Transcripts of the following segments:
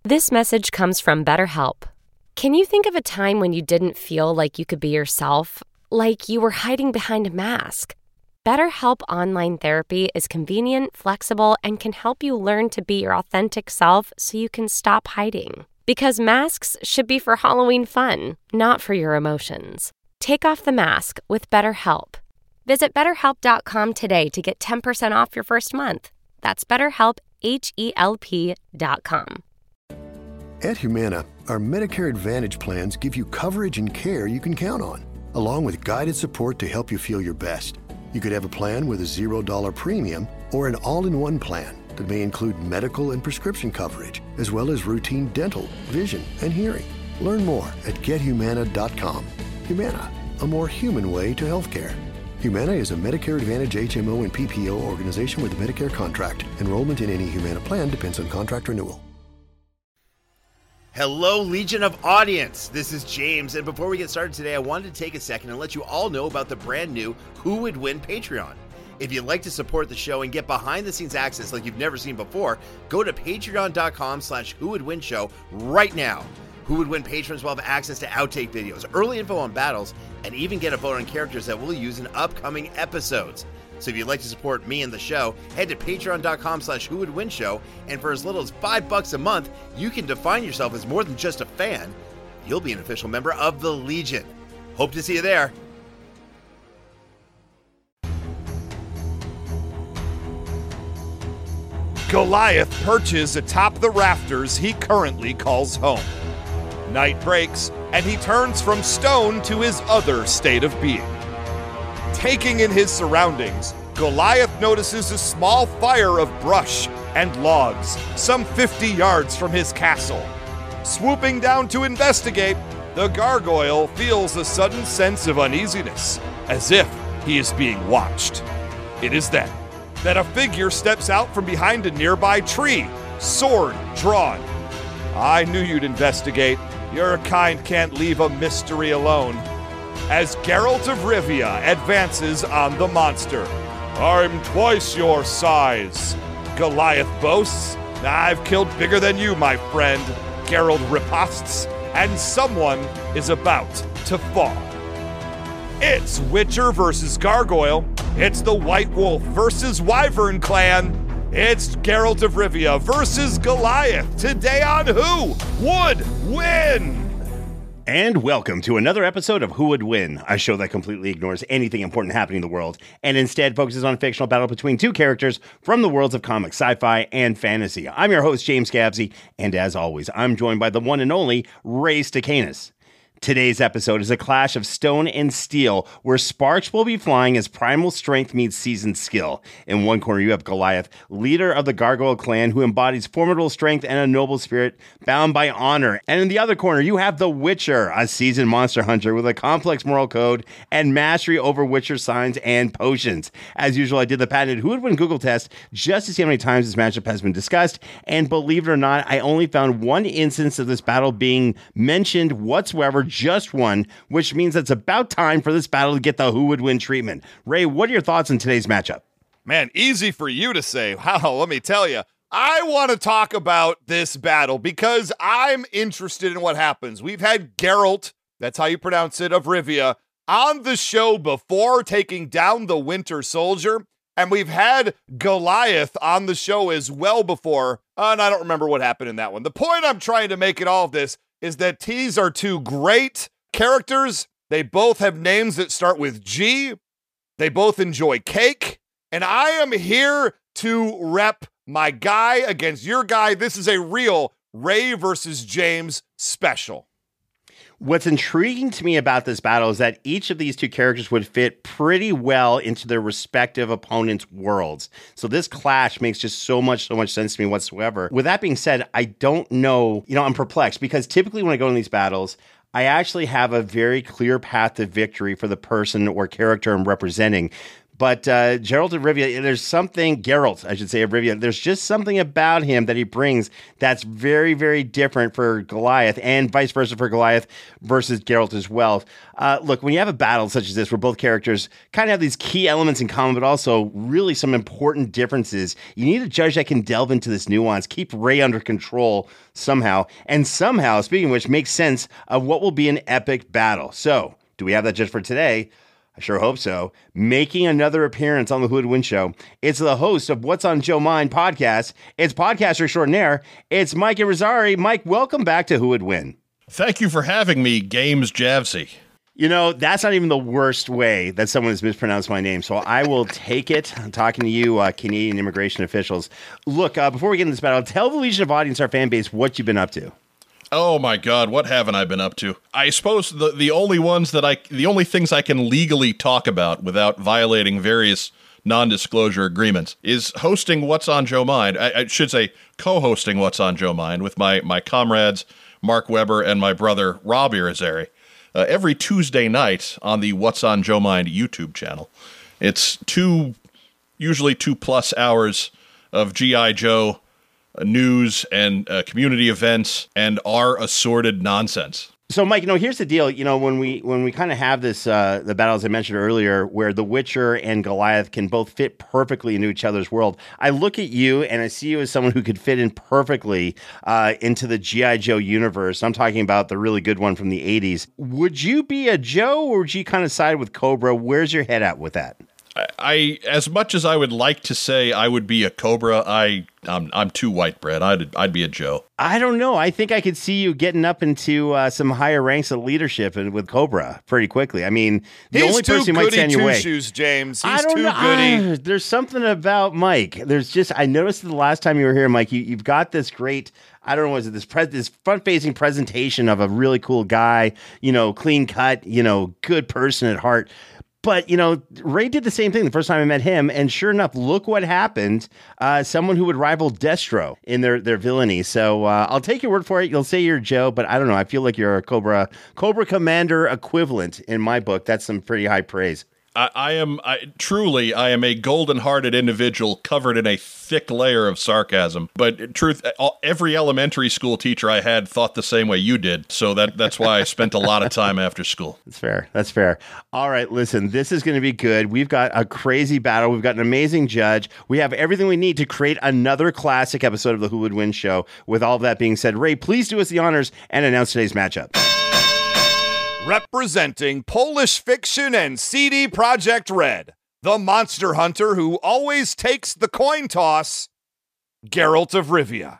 This message comes from BetterHelp. Can you think of a time when you didn't feel like you could be yourself, like you were hiding behind a mask? BetterHelp Online Therapy is convenient, flexible, and can help you learn to be your authentic self so you can stop hiding. Because masks should be for Halloween fun, not for your emotions. Take off the mask with BetterHelp. Visit BetterHelp.com today to get 10% off your first month. That's BetterHelp, HELP.com. At Humana, our Medicare Advantage plans give you coverage and care you can count on, along with guided support to help you feel your best. You could have a plan with a $0 premium or an all-in-one plan that may include medical and prescription coverage, as well as routine dental, vision, and hearing. Learn more at GetHumana.com. Humana, a more human way to healthcare. Humana is a Medicare Advantage HMO and PPO organization with a Medicare contract. Enrollment in any Humana plan depends on contract renewal. Hello, Legion of Audience. This is James, and before we get started today, I wanted to take a second and let you all know about the brand new Who Would Win Patreon. If you'd like to support the show and get behind-the-scenes access like you've never seen before, go to patreon.com/whowouldwinshow right now. Who Would Win patrons will have access to outtake videos, early info on battles, and even get a vote on characters that we'll use in upcoming episodes. So if you'd like to support me and the show, head to patreon.com/whowouldwinshow, and for as little as $5 a month, you can define yourself as more than just a fan. You'll be an official member of the Legion. Hope to see you there. Goliath perches atop the rafters he currently calls home. Night breaks, and he turns from stone to his other state of being. Taking in his surroundings, Goliath notices a small fire of brush and logs some 50 yards from his castle. Swooping down to investigate, the gargoyle feels a sudden sense of uneasiness, as if he is being watched. It is then that a figure steps out from behind a nearby tree, sword drawn. I knew you'd investigate. Your kind can't leave a mystery alone. As Geralt of Rivia advances on the monster. I'm twice your size, Goliath boasts. I've killed bigger than you, my friend, Geralt riposts, and someone is about to fall. It's Witcher versus Gargoyle. It's the White Wolf versus Wyvern clan. It's Geralt of Rivia versus Goliath. Today on Who Would Win? And welcome to another episode of Who Would Win, a show that completely ignores anything important happening in the world and instead focuses on a fictional battle between two characters from the worlds of comics, sci-fi, and fantasy. I'm your host, James Gabsey, and as always, I'm joined by the one and only Ray Stacanis. Today's episode is a clash of stone and steel, where sparks will be flying as primal strength meets seasoned skill. In one corner, you have Goliath, leader of the Gargoyle clan, who embodies formidable strength and a noble spirit bound by honor. And in the other corner, you have the Witcher, a seasoned monster hunter with a complex moral code and mastery over Witcher signs and potions. As usual, I did the patented Who Would Win Google test just to see how many times this matchup has been discussed. And believe it or not, I only found one instance of this battle being mentioned whatsoever, just one, which means it's about time for this battle to get the Who Would Win treatment. Ray, what are your thoughts on today's matchup? Man, easy for you to say. Wow, let me tell you. I want to talk about this battle because I'm interested in what happens. We've had Geralt, that's how you pronounce it, of Rivia, on the show before, taking down the Winter Soldier. And we've had Goliath on the show as well before. And I don't remember what happened in that one. The point I'm trying to make in all of this is that these are two great characters. They both have names that start with G. They both enjoy cake. And I am here to rep my guy against your guy. This is a real Ray versus James special. What's intriguing to me about this battle is that each of these two characters would fit pretty well into their respective opponents' worlds. So this clash makes just so much sense to me whatsoever. With that being said, I don't know, I'm perplexed because typically when I go in these battles, I actually have a very clear path to victory for the person or character I'm representing. But Geralt of Rivia, Geralt, I should say, of Rivia, there's just something about him that he brings that's very, very different for Goliath, and vice versa for Goliath versus Geralt as well. Look, when you have a battle such as this, where both characters kind of have these key elements in common, but also really some important differences, you need a judge that can delve into this nuance, keep Ray under control somehow, and somehow, speaking of which, make sense of what will be an epic battle. So, do we have that judge for today? I sure hope so. Making another appearance on the Who Would Win show, it's the host of What's on Joe Mind podcast. It's podcaster extraordinaire. It's Mike Irizarry. Mike, welcome back to Who Would Win. Thank you for having me, Games Javsey. You know, that's not even the worst way that someone has mispronounced my name, so I will take it. I'm talking to you, Canadian immigration officials. Look, before we get into this battle, tell the Legion of Audience, our fan base, what you've been up to. Oh my God, what haven't I been up to? I suppose the only things I can legally talk about without violating various non-disclosure agreements is hosting What's on Joe Mind. I should say co-hosting What's on Joe Mind with my comrades Mark Weber and my brother Rob Irizarry every Tuesday night on the What's on Joe Mind YouTube channel. It's usually 2+ hours of G.I. Joe news and community events and our assorted nonsense. So, Mike, here's the deal. When we kind of have this, the battle, as I mentioned earlier, where The Witcher and Goliath can both fit perfectly into each other's world, I look at you and I see you as someone who could fit in perfectly into the G.I. Joe universe. I'm talking about the really good one from the 80s. Would you be a Joe, or would you kind of side with Cobra? Where's your head at with that? I as much as I would like to say I would be a Cobra, I'm too white bread. I'd be a Joe. I don't know. I think I could see you getting up into some higher ranks of leadership and with Cobra pretty quickly. I mean, the only person who might stand your way. He's too goody two-shoes, James. He's too goody. There's something about Mike. I noticed the last time you were here, Mike, you've got this great, I don't know, was it this front-facing presentation of a really cool guy, clean cut, good person at heart. But, Ray did the same thing the first time I met him, and sure enough, look what happened. Someone who would rival Destro in their villainy. So I'll take your word for it. You'll say you're Joe, but I don't know. I feel like you're a Cobra Commander equivalent in my book. That's some pretty high praise. I am a golden-hearted individual covered in a thick layer of sarcasm. But truth, every elementary school teacher I had thought the same way you did. So that's why I spent a lot of time after school. That's fair. All right, listen, this is going to be good. We've got a crazy battle. We've got an amazing judge. We have everything we need to create another classic episode of the Who Would Win show. With all of that being said, Ray, please do us the honors and announce today's matchup. Representing Polish Fiction and CD Projekt Red, the monster hunter who always takes the coin toss, Geralt of Rivia.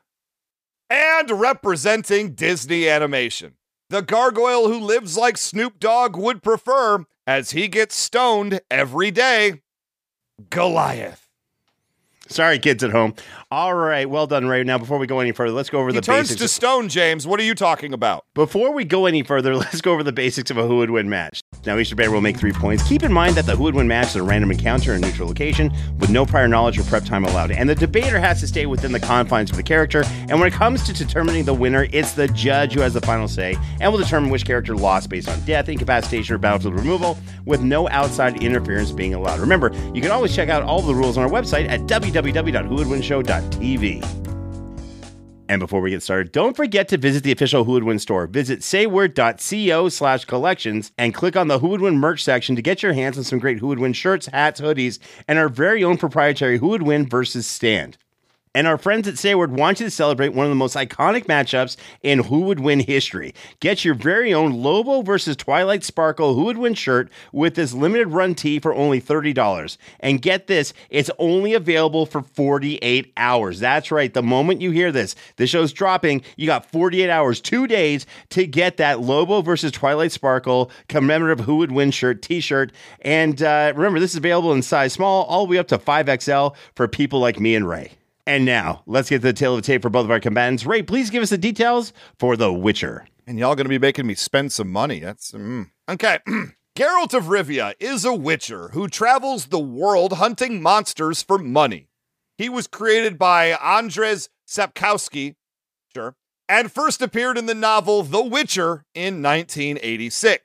And representing Disney Animation, the gargoyle who lives like Snoop Dogg would prefer as he gets stoned every day, Goliath. Sorry, kids at home. All right, well done, Ray. Now, before we go any further, let's go over the basics. He turns to stone, James. What are you talking about? Before we go any further, let's go over the basics of a Who Would Win match. Now, each debater will make 3 points. Keep in mind that the Who Would Win match is a random encounter in a neutral location with no prior knowledge or prep time allowed, and the debater has to stay within the confines of the character, and when it comes to determining the winner, it's the judge who has the final say and will determine which character lost based on death, incapacitation, or battlefield removal, with no outside interference being allowed. Remember, you can always check out all of the rules on our website at www.whowouldwinshow.tv. And before we get started, don't forget to visit the official Who Would Win store. Visit sayword.co/collections and click on the Who Would Win merch section to get your hands on some great Who Would Win shirts, hats, hoodies, and our very own proprietary Who Would Win versus stand. And our friends at Sayword want you to celebrate one of the most iconic matchups in Who Would Win history. Get your very own Lobo versus Twilight Sparkle Who Would Win shirt with this limited run tee for only $30. And get this, it's only available for 48 hours. That's right, the moment you hear this show's dropping, you got 48 hours, 2 days to get that Lobo versus Twilight Sparkle commemorative Who Would Win shirt, t-shirt. And remember, this is available in size small, all the way up to 5XL for people like me and Ray. And now, let's get to the tale of the tape for both of our combatants. Ray, please give us the details for The Witcher. And y'all going to be making me spend some money. That's okay. Geralt of Rivia is a witcher who travels the world hunting monsters for money. He was created by Andrzej Sapkowski, and first appeared in the novel The Witcher in 1986.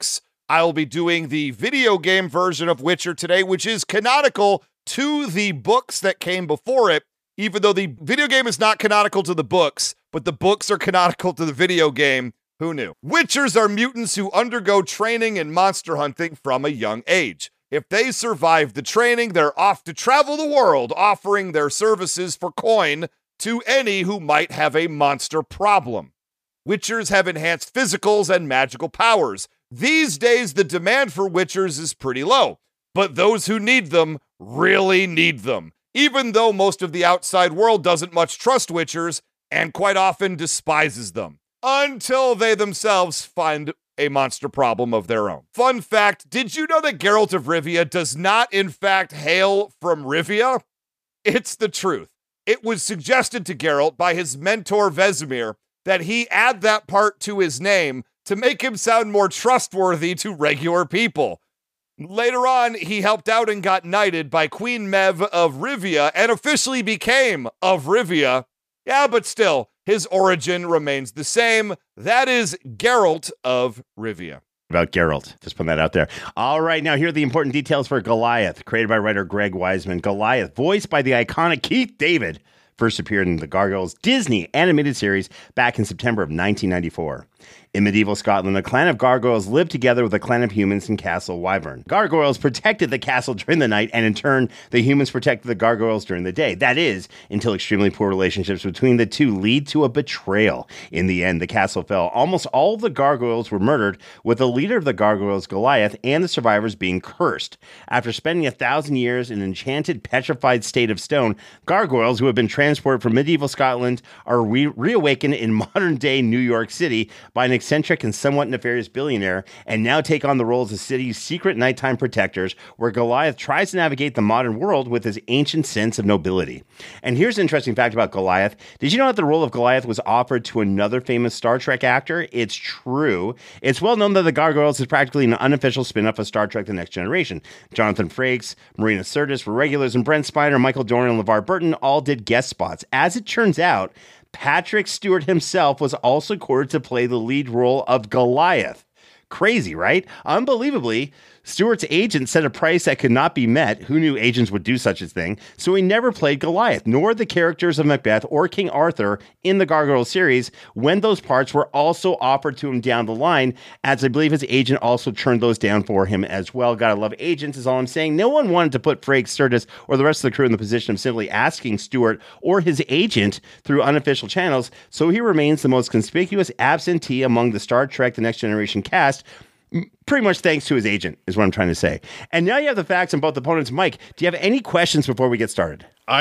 I'll be doing the video game version of Witcher today, which is canonical to the books that came before it, even though the video game is not canonical to the books, but the books are canonical to the video game. Who knew? Witchers are mutants who undergo training in monster hunting from a young age. If they survive the training, they're off to travel the world, offering their services for coin to any who might have a monster problem. Witchers have enhanced physicals and magical powers. These days, the demand for Witchers is pretty low, but those who need them really need them, even though most of the outside world doesn't much trust Witchers and quite often despises them, until they themselves find a monster problem of their own. Fun fact, did you know that Geralt of Rivia does not in fact hail from Rivia? It's the truth. It was suggested to Geralt by his mentor Vesemir that he add that part to his name to make him sound more trustworthy to regular people. Later on, he helped out and got knighted by Queen Mev of Rivia and officially became of Rivia. Yeah, but still, his origin remains the same. That is Geralt of Rivia. About Geralt. Just putting that out there. All right, now here are the important details for Goliath, created by writer Greg Weisman. Goliath, voiced by the iconic Keith David, first appeared in the Gargoyles Disney animated series back in September of 1994. In medieval Scotland, a clan of gargoyles lived together with a clan of humans in Castle Wyvern. Gargoyles protected the castle during the night, and in turn, the humans protected the gargoyles during the day. That is, until extremely poor relationships between the two lead to a betrayal. In the end, the castle fell. Almost all of the gargoyles were murdered, with the leader of the gargoyles, Goliath, and the survivors being cursed. After spending 1,000 years in an enchanted, petrified state of stone, gargoyles who have been transported from medieval Scotland are reawakened in modern-day New York City by an eccentric and somewhat nefarious billionaire, and now take on the role as the city's secret nighttime protectors, where Goliath tries to navigate the modern world with his ancient sense of nobility. And here's an interesting fact about Goliath. Did you know that the role of Goliath was offered to another famous Star Trek actor? It's true. It's well known that the Gargoyles is practically an unofficial spin-off of Star Trek The Next Generation. Jonathan Frakes, Marina Sirtis were regulars, and Brent Spiner, Michael Dorn, and LeVar Burton all did guest spots. As it turns out, Patrick Stewart himself was also courted to play the lead role of Goliath. Crazy, right? Unbelievably, Stewart's agent set a price that could not be met. Who knew agents would do such a thing? So he never played Goliath, nor the characters of Macbeth or King Arthur in the Gargoyles series, when those parts were also offered to him down the line, as I believe his agent also turned those down for him as well. Gotta love agents is all I'm saying. No one wanted to put Frakes, Sirtis, or the rest of the crew in the position of simply asking Stewart or his agent through unofficial channels, so he remains the most conspicuous absentee among the Star Trek The Next Generation cast, pretty much thanks to his agent, is what I'm trying to say. And now you have the facts on both opponents. Mike, do you have any questions before we get started?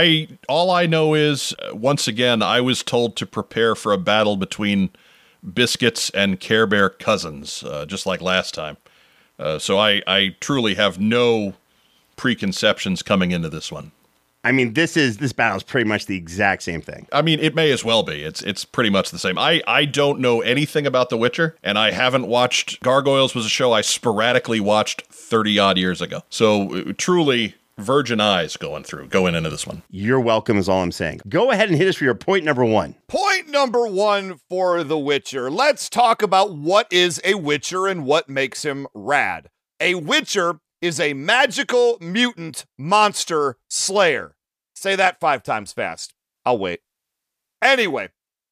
All I know is, once again, I was told to prepare for a battle between Biscuits and Care Bear cousins, just like last time. So I truly have no preconceptions coming into this one. I mean, this battle is pretty much the exact same thing. I mean, it may as well be. It's pretty much the same. I don't know anything about The Witcher, and I haven't watched... Gargoyles was a show I sporadically watched 30-odd years ago. So, truly, virgin eyes going into this one. You're welcome is all I'm saying. Go ahead and hit us for your point number one. Point number one for The Witcher. Let's talk about what is a Witcher and what makes him rad. A Witcher is a magical mutant monster slayer. Say that 5 times fast. I'll wait. Anyway,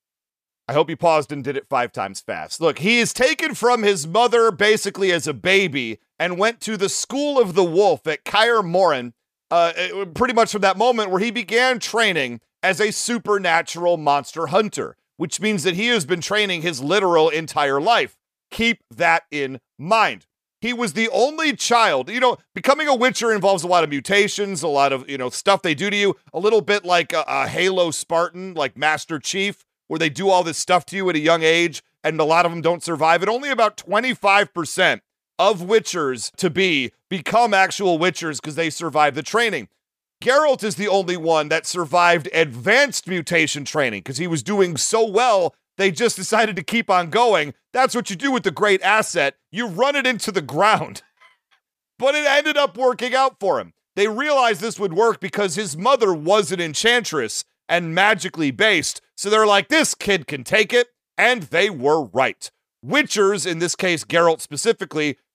I hope you paused and did it 5 times fast. Look, he is taken from his mother basically as a baby and went to the School of the Wolf at Kaer Morhen, pretty much from that moment where he began training as a supernatural monster hunter, which means that he has been training his literal entire life. Keep that in mind. He was the only child. Becoming a Witcher involves a lot of mutations, a lot of, stuff they do to you. A little bit like a Halo Spartan, like Master Chief, where they do all this stuff to you at a young age, and a lot of them don't survive. And only about 25% of Witchers become actual Witchers because they survive the training. Geralt is the only one that survived advanced mutation training because he was doing so well, they just decided to keep on going. That's what you do with the great asset. You run it into the ground. But it ended up working out for him. They realized this would work because his mother was an enchantress and magically based. So they're like, this kid can take it. And they were right. Witchers, in this case Geralt specifically,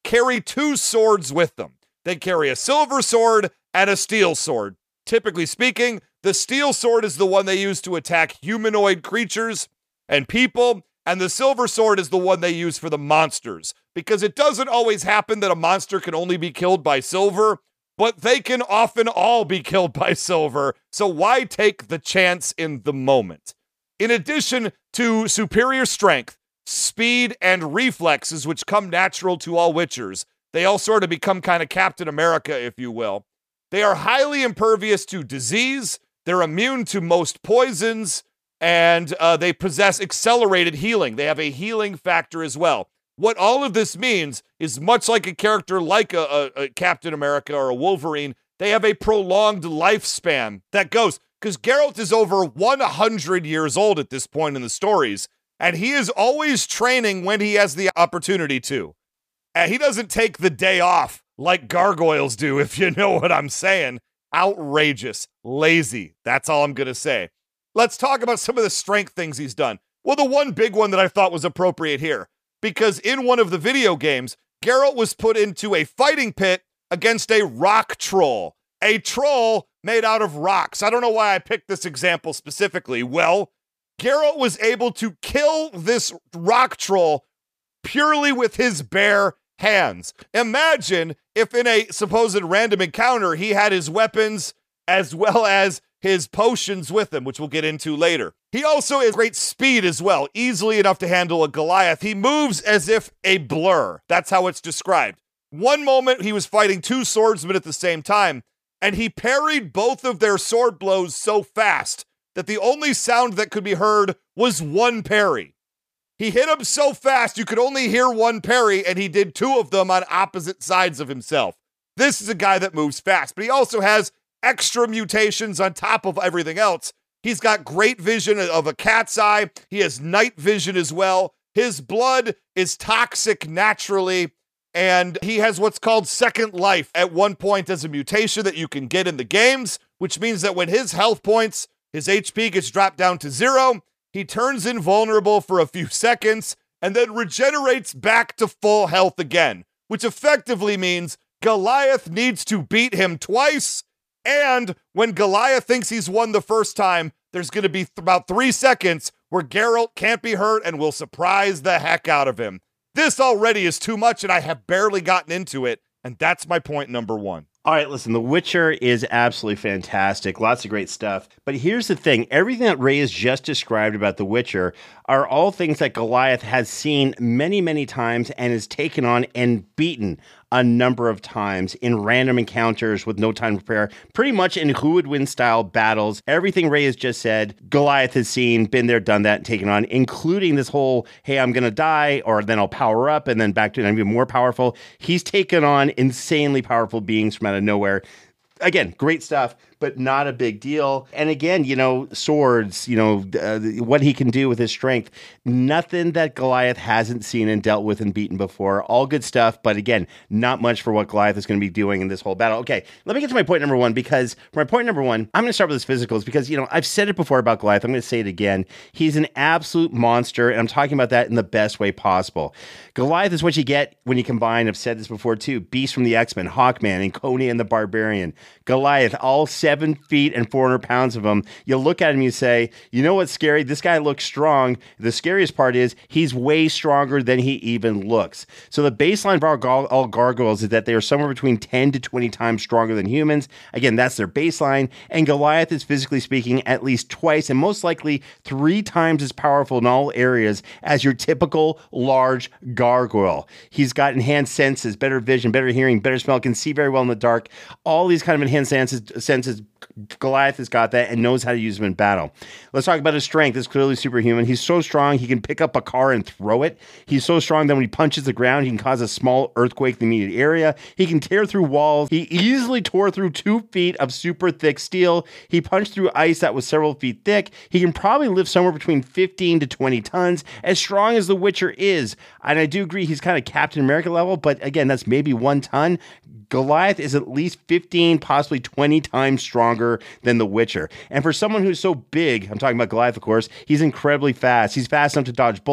carry two swords with them. They carry a silver sword and a steel sword. Typically speaking, the steel sword is the one they use to attack humanoid creatures and people, and the silver sword is the one they use for the monsters, because it doesn't always happen that a monster can only be killed by silver, but they can often all be killed by silver, so why take the chance in the moment? In addition to superior strength, speed, and reflexes, which come natural to all Witchers, they all sort of become kind of Captain America, if you will. They are highly impervious to disease, they're immune to most poisons, and they possess accelerated healing. They have a healing factor as well. What all of this means is, much like a character like a Captain America or a Wolverine, they have a prolonged lifespan that goes, because Geralt is over 100 years old at this point in the stories, and he is always training when he has the opportunity to. And he doesn't take the day off like gargoyles do, if you know what I'm saying. Outrageous. Lazy. That's all I'm going to say. Let's talk about some of the strength things he's done. Well, the one big one that I thought was appropriate here, because in one of the video games, Geralt was put into a fighting pit against a rock troll. A troll made out of rocks. I don't know why I picked this example specifically. Well, Geralt was able to kill this rock troll purely with his bare hands. Imagine if in a supposed random encounter, he had his weapons as well as his potions with him, which we'll get into later. He also has great speed as well, easily enough to handle a Goliath. He moves as if a blur. That's how it's described. One moment, he was fighting two swordsmen at the same time, and he parried both of their sword blows so fast that the only sound that could be heard was one parry. He hit him so fast you could only hear one parry, and he did two of them on opposite sides of himself. This is a guy that moves fast, but he also has extra mutations on top of everything else. He's got great vision of a cat's eye. He has night vision as well. His blood is toxic naturally, and he has what's called second life at one point as a mutation that you can get in the games, which means that when his health points, his HP gets dropped down to 0, he turns invulnerable for a few seconds and then regenerates back to full health again, which effectively means Goliath needs to beat him twice. And when Goliath thinks he's won the first time, there's going to be about 3 seconds where Geralt can't be hurt and will surprise the heck out of him. This already is too much, and I have barely gotten into it, and that's my point number 1. All right, listen, The Witcher is absolutely fantastic. Lots of great stuff. But here's the thing. Everything that Ray has just described about The Witcher are all things that Goliath has seen many, many times and has taken on and beaten a number of times in random encounters with no time to prepare, pretty much in who would win style battles. Everything Ray has just said, Goliath has seen, been there, done that, and taken on, including this whole, hey, I'm going to die, or then I'll power up, and then back to even more powerful. He's taken on insanely powerful beings from out of nowhere. Again, great stuff, but not a big deal. And again, swords, what he can do with his strength, nothing that Goliath hasn't seen and dealt with and beaten before. All good stuff, but again, not much for what Goliath is going to be doing in this whole battle. Okay, let me get to my point number 1, because for my point number 1, I'm going to start with his physicals, because, I've said it before about Goliath. I'm going to say it again. He's an absolute monster, and I'm talking about that in the best way possible. Goliath is what you get when you combine, I've said this before too, Beast from the X-Men, Hawkman, and Conan the Barbarian. Goliath, all 7 feet and 400 pounds of him. You look at him, you say, you know what's scary? This guy looks strong. The scariest part is he's way stronger than he even looks. So the baseline for all gargoyles is that they are somewhere between 10 to 20 times stronger than humans. Again, that's their baseline. And Goliath is, physically speaking, at least twice and most likely 3 times as powerful in all areas as your typical large gargoyle. He's got enhanced senses, better vision, better hearing, better smell, can see very well in the dark. All these kind of enhanced senses. Goliath has got that and knows how to use them in battle. Let's talk about his strength. It's clearly superhuman. He's so strong, he can pick up a car and throw it. He's so strong that when he punches the ground, he can cause a small earthquake in the immediate area. He can tear through walls. He easily tore through 2 feet of super thick steel. He punched through ice that was several feet thick. He can probably lift somewhere between 15 to 20 tons, as strong as the Witcher is. And I do agree he's kind of Captain America level, but again, that's maybe 1 ton. Goliath is at least 15, possibly 20 times stronger than the Witcher. And for someone who's so big, I'm talking about Goliath, of course, he's incredibly fast. He's fast enough to dodge bullets,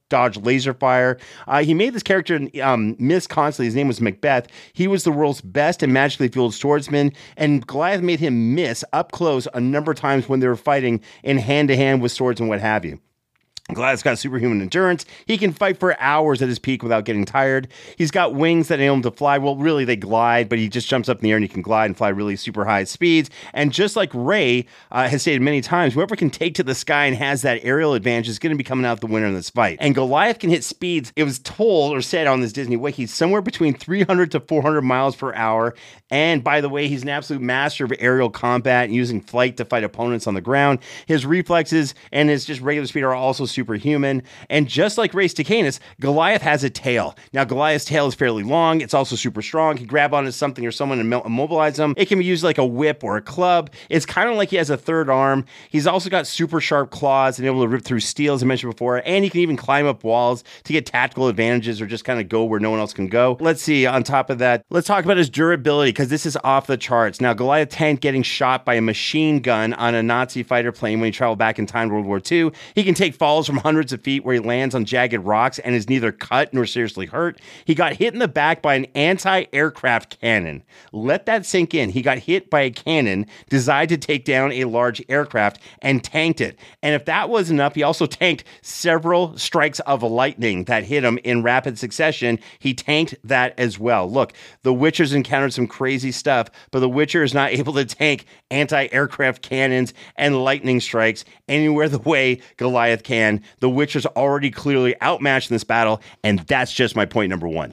dodge laser fire. He made this character miss constantly. His name was Macbeth. He was the world's best and magically fueled swordsman, and Goliath made him miss up close a number of times when they were fighting in hand-to-hand with swords and what have you. Goliath's got superhuman endurance. He can fight for hours at his peak without getting tired. He's got wings that enable him to fly. Well, really, they glide, but he just jumps up in the air and he can glide and fly really super high speeds. And just like Ray has stated many times, whoever can take to the sky and has that aerial advantage is going to be coming out the winner in this fight. And Goliath can hit speeds, it was told or said on this Disney Wiki, somewhere between 300 to 400 miles per hour. And by the way, he's an absolute master of aerial combat and using flight to fight opponents on the ground. His reflexes and his just regular speed are also superhuman. And just like Ray Stacanus, Goliath has a tail. Now, Goliath's tail is fairly long. It's also super strong. He can grab onto something or someone and immobilize them. It can be used like a whip or a club. It's kind of like he has a third arm. He's also got super sharp claws and able to rip through steel, as I mentioned before. And he can even climb up walls to get tactical advantages or just kind of go where no one else can go. Let's see, on top of that, let's talk about his durability, because this is off the charts. Now, Goliath tanked getting shot by a machine gun on a Nazi fighter plane when he traveled back in time to World War II. He can take falls from hundreds of feet where he lands on jagged rocks and is neither cut nor seriously hurt. He got hit in the back by an anti-aircraft cannon. Let that sink in. He got hit by a cannon designed to take down a large aircraft and tanked it. And if that wasn't enough, he also tanked several strikes of lightning that hit him in rapid succession. He tanked that as well. Look, the Witcher's encountered some crazy stuff, but the Witcher is not able to tank anti-aircraft cannons and lightning strikes anywhere the way Goliath can. The Witcher's already clearly outmatched in this battle, and that's just my point number one.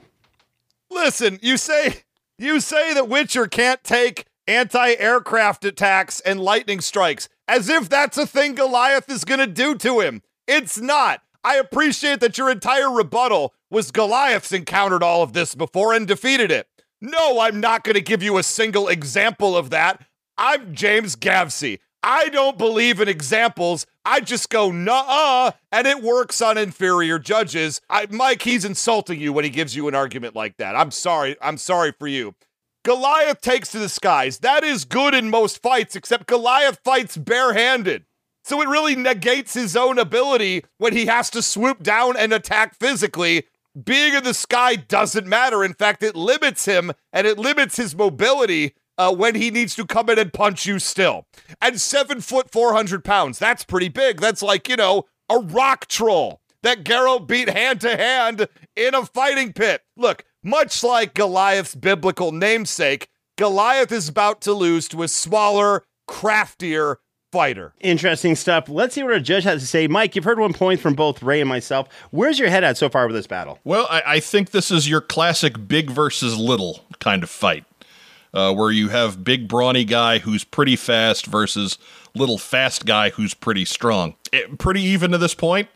Listen, you say that Witcher can't take anti-aircraft attacks and lightning strikes as if that's a thing Goliath is going to do to him. It's not. I appreciate that your entire rebuttal was Goliath's encountered all of this before and defeated it. No, I'm not going to give you a single example of that. I'm James Gavsey. I don't believe in examples. I just go, nuh-uh, and it works on inferior judges. Mike, he's insulting you when he gives you an argument like that. I'm sorry for you. Goliath takes to the skies. That is good in most fights, except Goliath fights barehanded. So it really negates his own ability when he has to swoop down and attack physically. Being in the sky doesn't matter. In fact, it limits him, and it limits his mobility when he needs to come in and punch you still. And 7 foot, 400 pounds, that's pretty big. That's like, a rock troll that Geralt beat hand to hand in a fighting pit. Look, much like Goliath's biblical namesake, Goliath is about to lose to a smaller, craftier fighter. Interesting stuff. Let's see what our judge has to say. Mike, you've heard 1 point from both Ray and myself. Where's your head at so far with this battle? Well, I think this is your classic big versus little kind of fight. Where you have big brawny guy who's pretty fast versus little fast guy who's pretty strong. Pretty even to this point.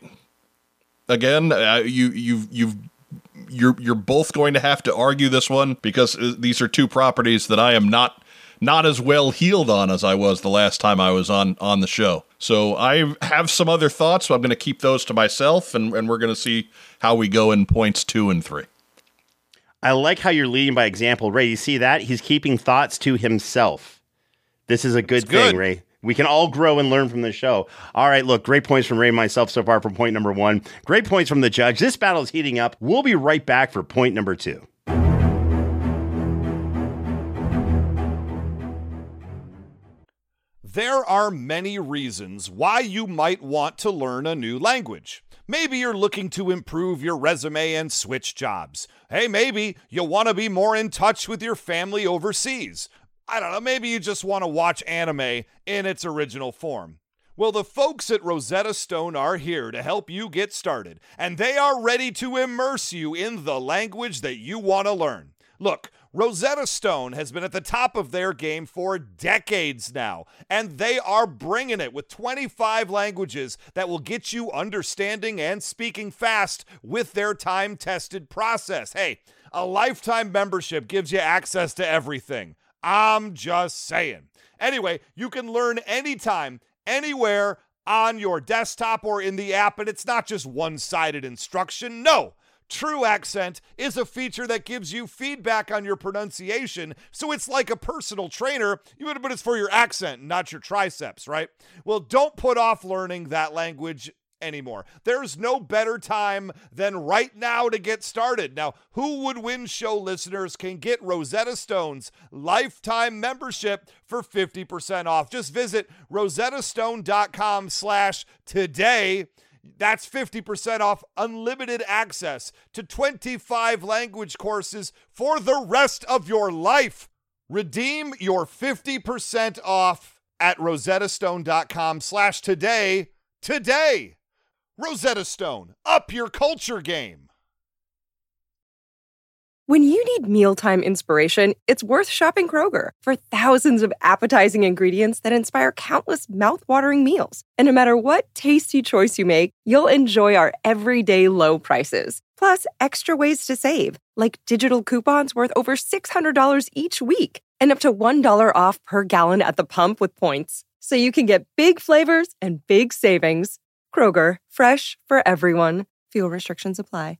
Again, you're both going to have to argue this one because these are two properties that I am not as well heeled on as I was the last time I was on the show. So I have some other thoughts, so I'm going to keep those to myself, and we're going to see how we go in points 2 and 3. I like how you're leading by example, Ray. You see that? He's keeping thoughts to himself. This is a good thing, Ray. We can all grow and learn from the show. All right, look, great points from Ray and myself so far for point number 1. Great points from the judge. This battle is heating up. We'll be right back for point number 2. There are many reasons why you might want to learn a new language. Maybe you're looking to improve your resume and switch jobs. Hey, maybe you want to be more in touch with your family overseas. I don't know, maybe you just want to watch anime in its original form. Well, the folks at Rosetta Stone are here to help you get started, and they are ready to immerse you in the language that you want to learn. Look, Rosetta Stone has been at the top of their game for decades now, and they are bringing it with 25 languages that will get you understanding and speaking fast with their time-tested process. Hey, a lifetime membership gives you access to everything. I'm just saying. Anyway, you can learn anytime, anywhere, on your desktop or in the app, and it's not just one-sided instruction. No. True Accent is a feature that gives you feedback on your pronunciation, so it's like a personal trainer, but it's for your accent, not your triceps, right? Well, don't put off learning that language anymore. There's no better time than right now to get started. Now, Who Would Win show listeners can get Rosetta Stone's lifetime membership for 50% off. Just visit rosettastone.com/today. That's 50% off unlimited access to 25 language courses for the rest of your life. Redeem your 50% off at rosettastone.com/today. Today. Rosetta Stone, up your culture game. When you need mealtime inspiration, it's worth shopping Kroger for thousands of appetizing ingredients that inspire countless mouthwatering meals. And no matter what tasty choice you make, you'll enjoy our everyday low prices. Plus, extra ways to save, like digital coupons worth over $600 each week and up to $1 off per gallon at the pump with points. So you can get big flavors and big savings. Kroger, fresh for everyone. Fuel restrictions apply.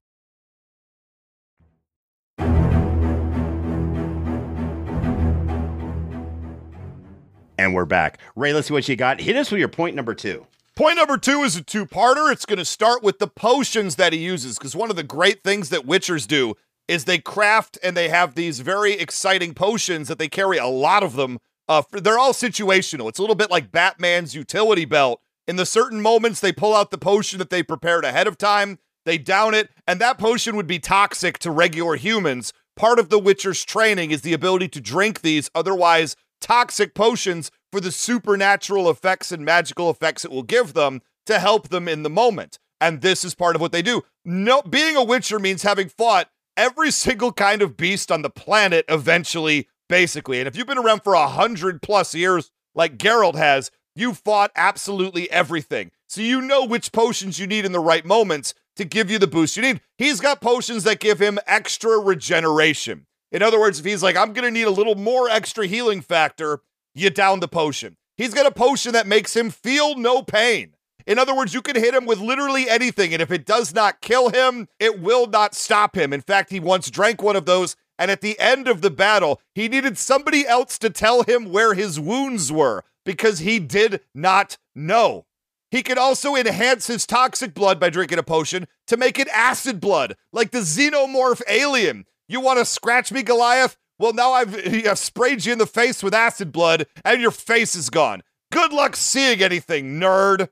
And we're back. Ray, let's see what you got. Hit us with your point number 2. Point number 2 is a two-parter. It's going to start with the potions that he uses, because one of the great things that Witchers do is they craft and they have these very exciting potions that they carry, a lot of them. They're all situational. It's a little bit like Batman's utility belt. In the certain moments, they pull out the potion that they prepared ahead of time, they down it, and that potion would be toxic to regular humans. Part of the Witcher's training is the ability to drink these otherwise toxic potions for the supernatural effects and magical effects it will give them to help them in the moment. And this is part of what they do. No, being a Witcher means having fought every single kind of beast on the planet eventually, basically. And if you've been around for 100+ years, like Geralt has, you fought absolutely everything. So you know which potions you need in the right moments to give you the boost you need. He's got potions that give him extra regeneration. In other words, if he's like, I'm going to need a little more extra healing factor, you down the potion. He's got a potion that makes him feel no pain. In other words, you can hit him with literally anything, and if it does not kill him, it will not stop him. In fact, he once drank one of those, and at the end of the battle, he needed somebody else to tell him where his wounds were, because he did not know. He can also enhance his toxic blood by drinking a potion to make it acid blood, like the xenomorph alien. You want to scratch me, Goliath? Well, now I've sprayed you in the face with acid blood, and your face is gone. Good luck seeing anything, nerd.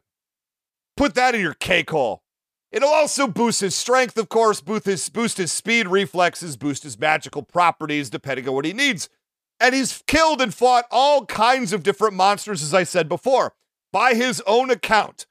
Put that in your cake hole. It'll also boost his strength, of course, boost his speed, reflexes, boost his magical properties, depending on what he needs. And he's killed and fought all kinds of different monsters, as I said before. By his own account,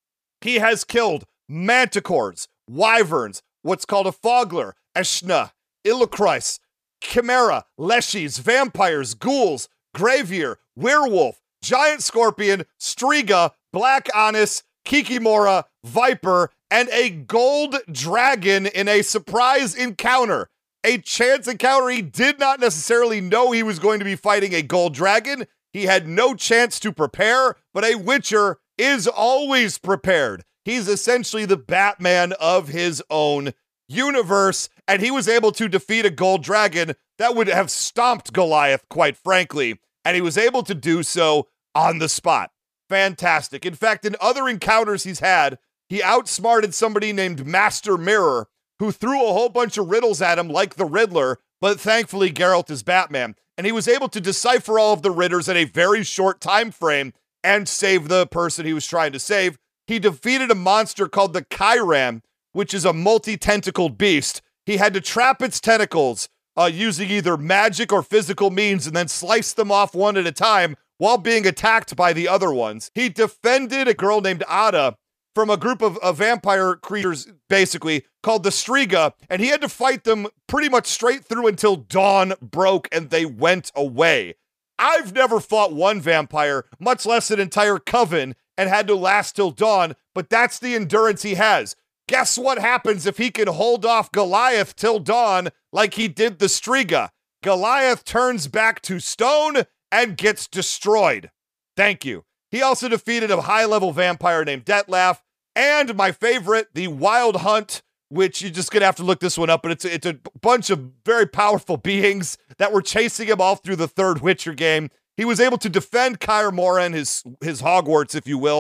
he has killed manticores, wyverns, what's called a fogler, Eshna, Illacris, chimera, leshies, vampires, ghouls, gravier, werewolf, giant scorpion, striga, black anis, kikimora, viper, and a gold dragon in a surprise encounter. A chance encounter. He did not necessarily know he was going to be fighting a gold dragon. He had no chance to prepare, but a Witcher is always prepared. He's essentially the Batman of his own universe, and he was able to defeat a gold dragon that would have stomped Goliath, quite frankly, and he was able to do so on the spot. Fantastic. In fact, in other encounters he's had, he outsmarted somebody named Master Mirror, who threw a whole bunch of riddles at him like the Riddler, but thankfully Geralt is Batman, and he was able to decipher all of the riddles in a very short time frame and save the person he was trying to save. He defeated a monster called the Chiran, which is a multi-tentacled beast. He had to trap its tentacles using either magic or physical means and then slice them off one at a time while being attacked by the other ones. He defended a girl named Ada from a group of vampire creatures, basically, called the Striga, and he had to fight them pretty much straight through until dawn broke and they went away. I've never fought one vampire, much less an entire coven, and had to last till dawn, but that's the endurance he has. Guess what happens if he can hold off Goliath till dawn like he did the Striga? Goliath turns back to stone and gets destroyed. Thank you. He also defeated a high-level vampire named Detlef, and my favorite, the Wild Hunt, which you're just going to have to look this one up, but it's a bunch of very powerful beings that were chasing him all through the third Witcher game. He was able to defend Kaer Morhen, his Hogwarts, if you will,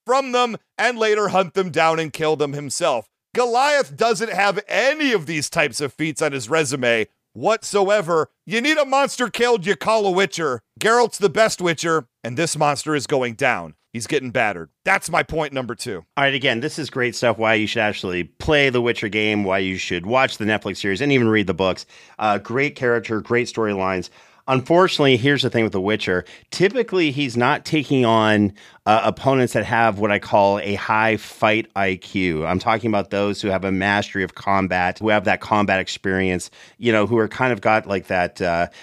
from them and later hunt them down and kill them himself. Goliath doesn't have any of these types of feats on his resume whatsoever. You need a monster killed, you call a witcher. Geralt's the best witcher, and this monster is going down. He's getting battered. That's my point number 2. All right, again, this is great stuff, why you should actually play the Witcher game, why you should watch the Netflix series, and even read the books. Great character, great storylines. Unfortunately, here's the thing with The Witcher. Typically, he's not taking on opponents that have what I call a high fight IQ. I'm talking about those who have a mastery of combat, who have that combat experience, who are kind of got like that,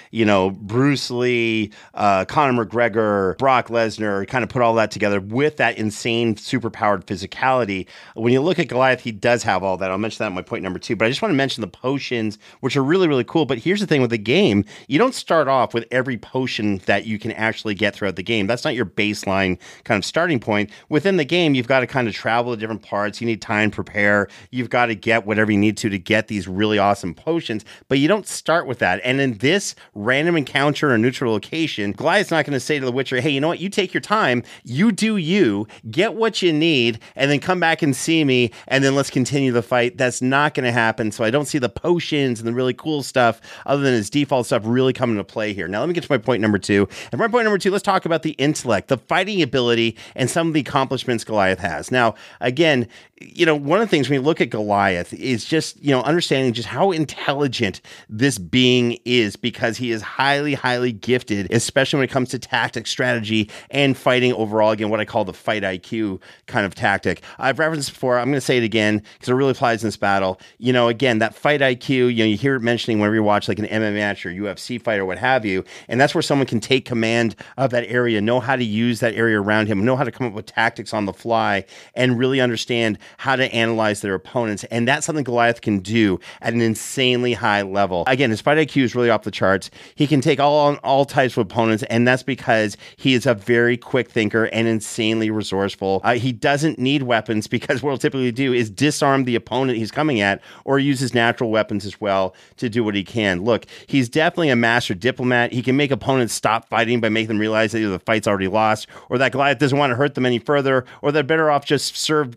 Bruce Lee, Conor McGregor, Brock Lesnar, kind of put all that together with that insane, superpowered physicality. When you look at Goliath, he does have all that. I'll mention that in my point number 2, but I just want to mention the potions, which are really, really cool. But here's the thing with the game. You don't start off with every potion that you can actually get throughout the game. That's not your baseline kind of starting point. Within the game, you've got to kind of travel to different parts. You need time to prepare. You've got to get whatever you need to get these really awesome potions, but you don't start with that. And in this random encounter or neutral location, Goliath's not going to say to the Witcher, hey, you know what? You take your time, you do you, get what you need, and then come back and see me, and then let's continue the fight. That's not going to happen. So I don't see the potions and the really cool stuff other than his default stuff really coming into play here. Now let me get to my point number 2. And my point number 2, let's talk about the intellect, the fighting ability, and some of the accomplishments Goliath has. Now, again, one of the things when you look at Goliath is just, understanding just how intelligent this being is, because he is highly, highly gifted, especially when it comes to tactic, strategy, and fighting overall. Again, what I call the fight IQ kind of tactic. I've referenced before. I'm going to say it again because it really applies in this battle. Again, that fight IQ, you hear it mentioning whenever you watch like an MMA match or UFC fight or what have you, and that's where someone can take command of that area, know how to use that area around him, know how to come up with tactics on the fly, and really understand how to analyze their opponents. And that's something Goliath can do at an insanely high level. Again, his fight IQ is really off the charts. He can take all types of opponents, and that's because he is a very quick thinker and insanely resourceful. He doesn't need weapons, because what he'll typically do is disarm the opponent he's coming at, or use his natural weapons as well to do what he can. Look, he's definitely a master diplomat. He can make opponents stop fighting by making them realize that either the fight's already lost, or that Goliath doesn't want to hurt them any further, or they're better off just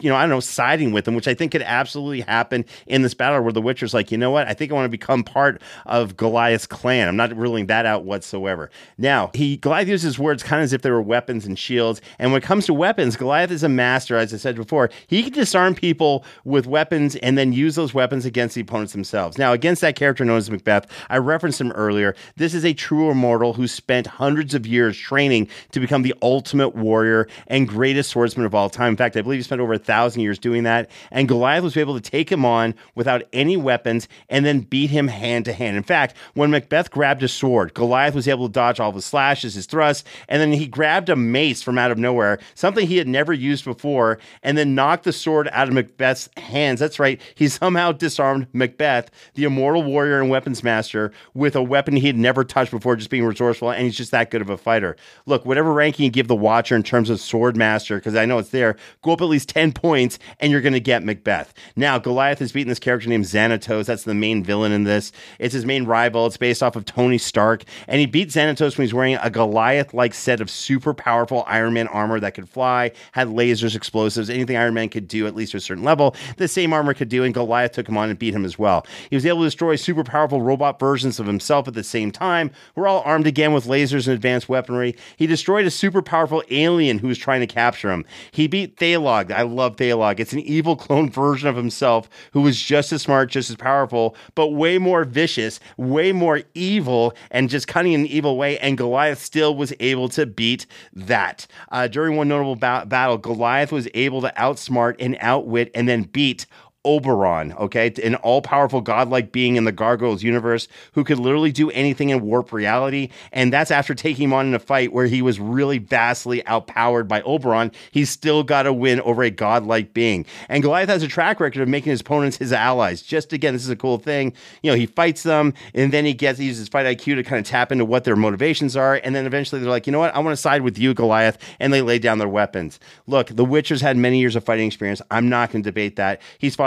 siding with them, which I think could absolutely happen in this battle, where the Witcher's like, you know what? I think I want to become part of Goliath's clan. I'm not ruling that out whatsoever. Now, Goliath uses words kind of as if they were weapons and shields. And when it comes to weapons, Goliath is a master, as I said before. He can disarm people with weapons and then use those weapons against the opponents themselves. Now, against that character known as Macbeth, I referenced him earlier. This is a true immortal who spent hundreds of years training to become the ultimate warrior and greatest swordsman of all time. In fact, I believe he spent over 1,000 years doing that. And Goliath was able to take him on without any weapons and then beat him hand to hand. In fact, when Macbeth grabbed his sword, Goliath was able to dodge all of his slashes, his thrusts, and then he grabbed a mace from out of nowhere, something he had never used before, and then knocked the sword out of Macbeth's hands. That's right. He somehow disarmed Macbeth, the immortal warrior and weapons master, with a weapon he had never touched before, just being resourceful, and he's just that good of a fighter. Look, whatever ranking you give the Watcher in terms of sword master, because I know it's there, go up at least 10 points, and you're going to get Macbeth. Now, Goliath has beaten this character named Xanatos. That's the main villain in this. It's his main rival. It's based off of Tony Stark, and he beat Xanatos when he's wearing a Goliath-like set of super powerful Iron Man armor that could fly, had lasers, explosives, anything Iron Man could do, at least to a certain level, the same armor could do, and Goliath took him on and beat him as well. He was able to destroy super powerful robot versions of himself at the same time. We're all armed again with lasers and advanced weaponry. He destroyed a super powerful alien who was trying to capture him. He beat Thalog. I love Thalog. It's an evil clone version of himself who was just as smart, just as powerful, but way more vicious, way more evil, and just cunning in an evil way, and Goliath still was able to beat that. During one notable battle, Goliath was able to outsmart and outwit and then beat Oberon, okay, an all-powerful godlike being in the Gargoyles universe who could literally do anything and warp reality, and that's after taking him on in a fight where he was really vastly outpowered by Oberon. He's still got to win over a godlike being. And Goliath has a track record of making his opponents his allies. Just again, this is a cool thing. He fights them, and then he uses his fight IQ to kind of tap into what their motivations are, and then eventually they're like, you know what, I want to side with you, Goliath, and they lay down their weapons. Look, the Witcher's had many years of fighting experience. I'm not going to debate that. He's fought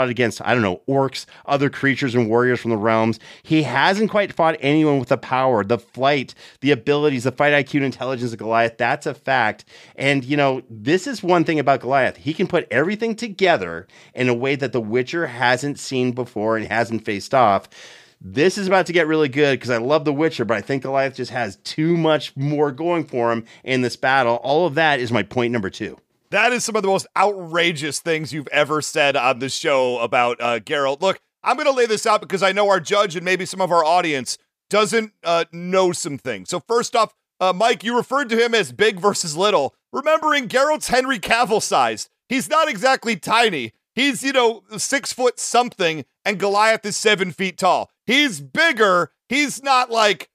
fought against, I don't know, orcs, other creatures and warriors from the realms. He hasn't quite fought anyone with the power, the flight, the abilities, the fight IQ and intelligence of Goliath. That's a fact. And, this is one thing about Goliath. He can put everything together in a way that The Witcher hasn't seen before and hasn't faced off. This is about to get really good because I love The Witcher, but I think Goliath just has too much more going for him in this battle. All of that is my point number 2. That is some of the most outrageous things you've ever said on the show about Geralt. Look, I'm going to lay this out because I know our judge and maybe some of our audience doesn't know some things. So first off, Mike, you referred to him as big versus little. Remembering Geralt's Henry Cavill sized. He's not exactly tiny. He's, 6 foot something, and Goliath is 7 feet tall. He's bigger. He's not like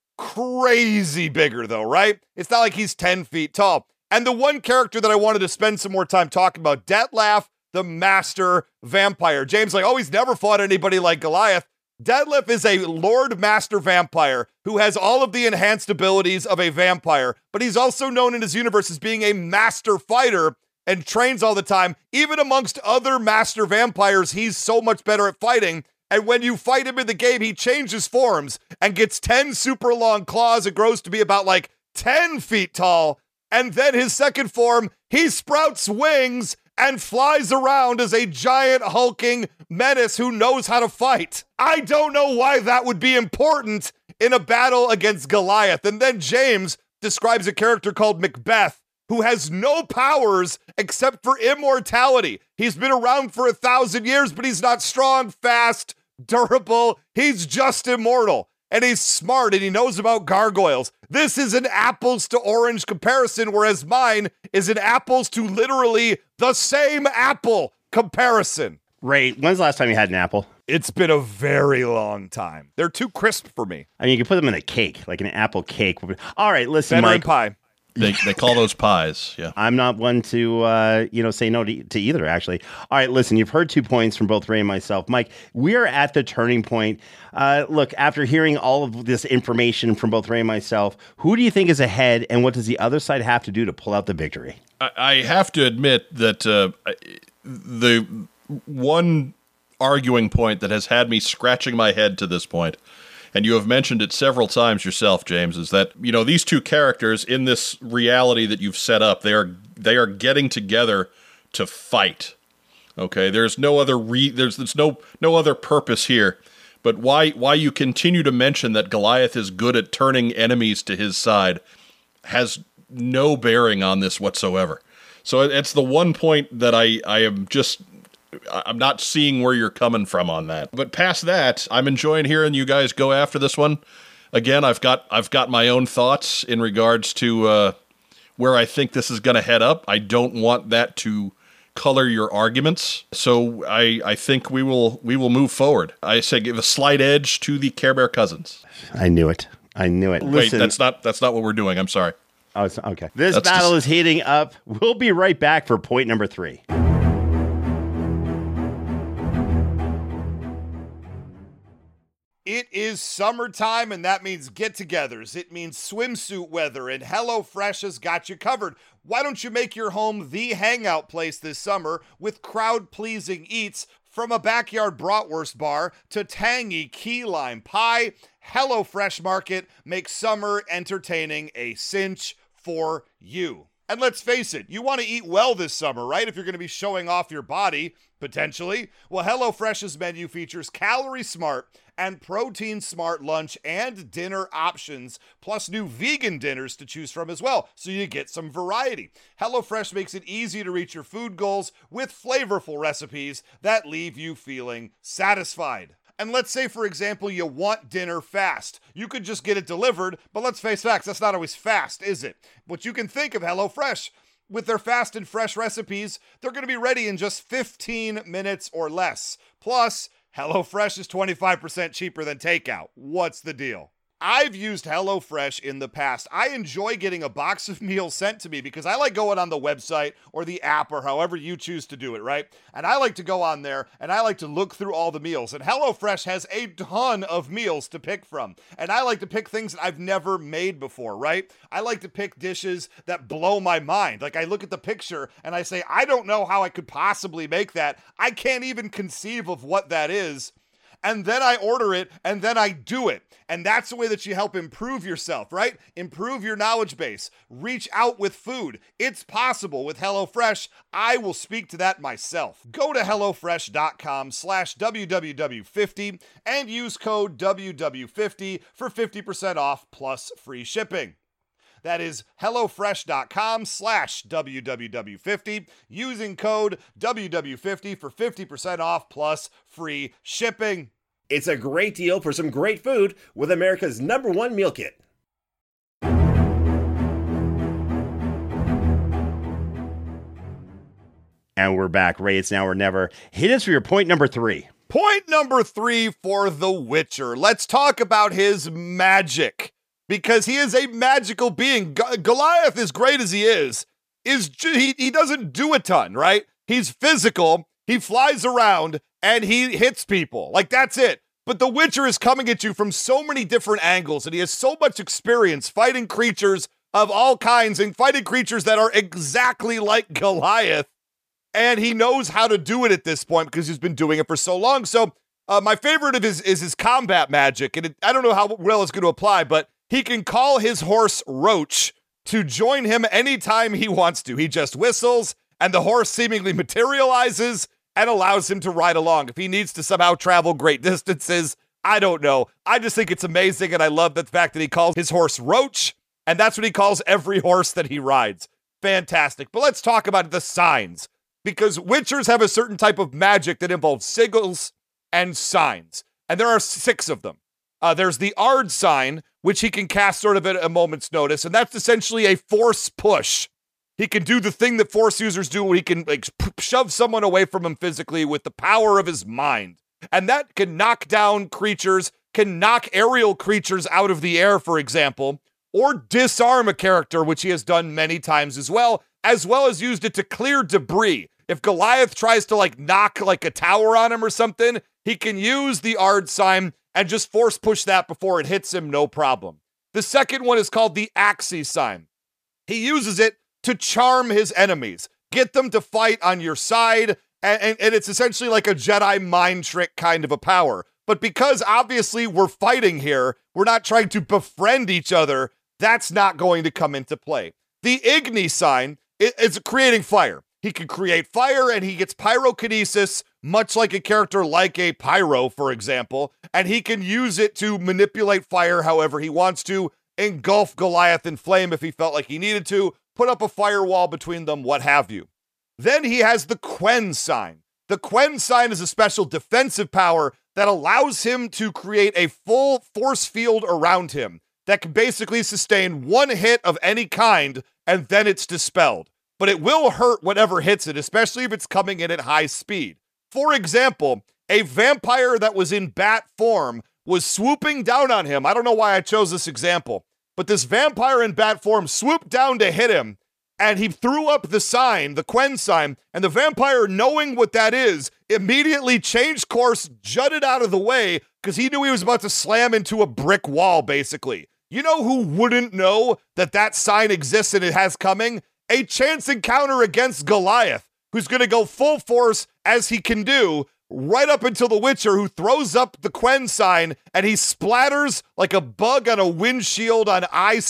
crazy bigger though, right? It's not like he's 10 feet tall. And the one character that I wanted to spend some more time talking about, Detlef, the master vampire. James he's never fought anybody like Goliath. Detlef is a Lord Master Vampire who has all of the enhanced abilities of a vampire, but he's also known in his universe as being a master fighter and trains all the time. Even amongst other master vampires, he's so much better at fighting. And when you fight him in the game, he changes forms and gets 10 super long claws. It grows to be about 10 feet tall. And then his second form, he sprouts wings and flies around as a giant hulking menace who knows how to fight. I don't know why that would be important in a battle against Goliath. And then James describes a character called Macbeth, who has no powers except for immortality. He's been around for 1,000 years, but he's not strong, fast, durable. He's just immortal. And he's smart and he knows about gargoyles. This is an apples to orange comparison, whereas mine is an apples to literally the same apple comparison. Ray, when's the last time you had an apple? It's been a very long time. They're too crisp for me. I mean, you can put them in a cake, like an apple cake. All right, listen, Better Mike. than pie. They call those pies, yeah. I'm not one to, say no to either, actually. All right, listen, you've heard 2 points from both Ray and myself. Mike, we are at the turning point. Look, after hearing all of this information from both Ray and myself, who do you think is ahead, and what does the other side have to do to pull out the victory? I have to admit that the one arguing point that has had me scratching my head to this point, and you have mentioned it several times yourself, James, is that, these two characters in this reality that you've set up, they are getting together to fight. Okay, there's no other there's no other purpose here. But why you continue to mention that Goliath is good at turning enemies to his side has no bearing on this whatsoever. So it's the one point that I'm not seeing where you're coming from on that. But past that, I'm enjoying hearing you guys go after this one. Again, I've got my own thoughts in regards to where I think this is going to head up. I don't want that to color your arguments. So I think we will move forward. I say give a slight edge to the Care Bear cousins. I knew it. Listen, wait, that's not what we're doing. I'm sorry. Oh, it's okay. This battle is heating up. We'll be right back for point number 3. It is summertime, and that means get-togethers. It means swimsuit weather, and HelloFresh has got you covered. Why don't you make your home the hangout place this summer with crowd-pleasing eats from a backyard bratwurst bar to tangy key lime pie? HelloFresh Market makes summer entertaining a cinch for you. And let's face it, you want to eat well this summer, right? If you're going to be showing off your body, potentially. Well, HelloFresh's menu features Calorie Smart and Protein Smart lunch and dinner options, plus new vegan dinners to choose from as well, so you get some variety. HelloFresh makes it easy to reach your food goals with flavorful recipes that leave you feeling satisfied. And let's say, for example, you want dinner fast. You could just get it delivered, but let's face facts, that's not always fast, is it? But you can think of HelloFresh. With their fast and fresh recipes, they're going to be ready in just 15 minutes or less. Plus, HelloFresh is 25% cheaper than takeout. What's the deal? I've used HelloFresh in the past. I enjoy getting a box of meals sent to me because I like going on the website or the app or however you choose to do it, right? And I like to go on there and I like to look through all the meals. And HelloFresh has a ton of meals to pick from. And I like to pick things that I've never made before, right? I like to pick dishes that blow my mind. Like I look at the picture and I say, I don't know how I could possibly make that. I can't even conceive of what that is. And then I order it, and then I do it. And that's the way that you help improve yourself, right? Improve your knowledge base. Reach out with food. It's possible with HelloFresh. I will speak to that myself. Go to HelloFresh.com/WWW50 and use code WW50 for 50% off plus free shipping. That is HelloFresh.com/WWW50 using code WW50 for 50% off plus free shipping. It's a great deal for some great food with America's #1 meal kit. And we're back. Ray, it's now or never. Hit us for your point number 3. Point number 3 for The Witcher. Let's talk about his magic. Because he is a magical being. Goliath, as great as he is he doesn't do a ton, right? He's physical, he flies around, and he hits people. Like, that's it. But The Witcher is coming at you from so many different angles, and he has so much experience fighting creatures of all kinds and fighting creatures that are exactly like Goliath. And he knows how to do it at this point because he's been doing it for so long. So my favorite of his is his combat magic, and I don't know how well it's going to apply, but he can call his horse Roach to join him anytime he wants to. He just whistles, and the horse seemingly materializes and allows him to ride along. If he needs to somehow travel great distances, I don't know. I just think it's amazing, and I love the fact that he calls his horse Roach, and that's what he calls every horse that he rides. Fantastic. But let's talk about the signs, because Witchers have a certain type of magic that involves sigils and signs, and there are 6 of them. There's the Ard sign, which he can cast sort of at a moment's notice, and that's essentially a force push. He can do the thing that force users do where he can shove someone away from him physically with the power of his mind. And that can knock down creatures, can knock aerial creatures out of the air, for example, or disarm a character, which he has done many times as well as used it to clear debris. If Goliath tries to knock a tower on him or something, he can use the Ard sign and just force push that before it hits him, no problem. The second one is called the Axis sign. He uses it to charm his enemies, get them to fight on your side, and it's essentially like a Jedi mind trick kind of a power. But because obviously we're fighting here, we're not trying to befriend each other, that's not going to come into play. The Igni sign is creating fire. He can create fire, and he gets pyrokinesis, much like a character like a Pyro, for example, and he can use it to manipulate fire however he wants to, engulf Goliath in flame if he felt like he needed to, put up a firewall between them, what have you. Then he has the Quen sign. The Quen sign is a special defensive power that allows him to create a full force field around him that can basically sustain one hit of any kind, and then it's dispelled. But it will hurt whatever hits it, especially if it's coming in at high speed. For example, a vampire that was in bat form was swooping down on him. I don't know why I chose this example, but this vampire in bat form swooped down to hit him, and he threw up the sign, the Quen sign, and the vampire, knowing what that is, immediately changed course, jutted out of the way, because he knew he was about to slam into a brick wall, basically. You know who wouldn't know that that sign exists and it has coming? A chance encounter against Goliath, who's going to go full force as he can do, right up until the Witcher, who throws up the Quen sign, and he splatters like a bug on a windshield on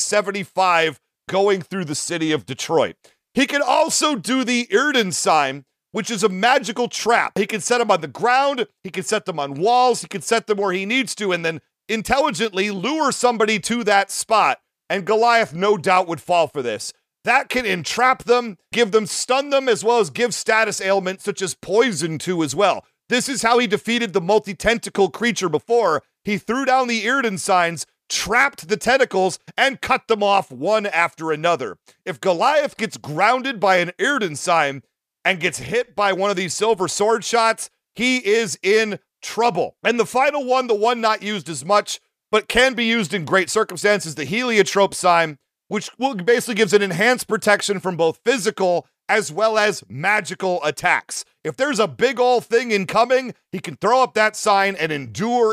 I-75 going through the city of Detroit. He can also do the Irden sign, which is a magical trap. He can set them on the ground, he can set them on walls, he can set them where he needs to, and then intelligently lure somebody to that spot. And Goliath no doubt would fall for this. That can entrap them, stun them, as well as give status ailments such as poison to as well. This is how he defeated the multi-tentacle creature before. He threw down the Irden signs, trapped the tentacles, and cut them off one after another. If Goliath gets grounded by an Irden sign and gets hit by one of these silver sword shots, he is in trouble. And the final one, the one not used as much, but can be used in great circumstances. The heliotrope sign, which basically gives an enhanced protection from both physical as well as magical attacks. If there's a big ol' thing incoming, he can throw up that sign and endure,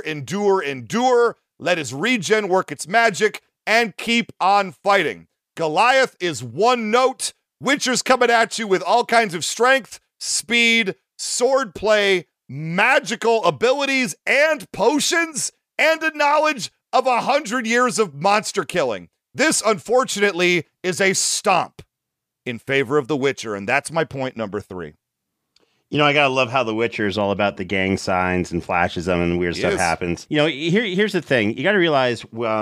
let his regen work its magic, and keep on fighting. Goliath is one note. Witcher's coming at you with all kinds of strength, speed, swordplay, magical abilities, and potions, and a knowledge of 100 years of monster killing. This, unfortunately, is a stomp in favor of The Witcher, and that's my point number 3. You know, I gotta love how The Witcher is all about the gang signs and flashes them and weird stuff happens. You know, here's the thing. You gotta realize,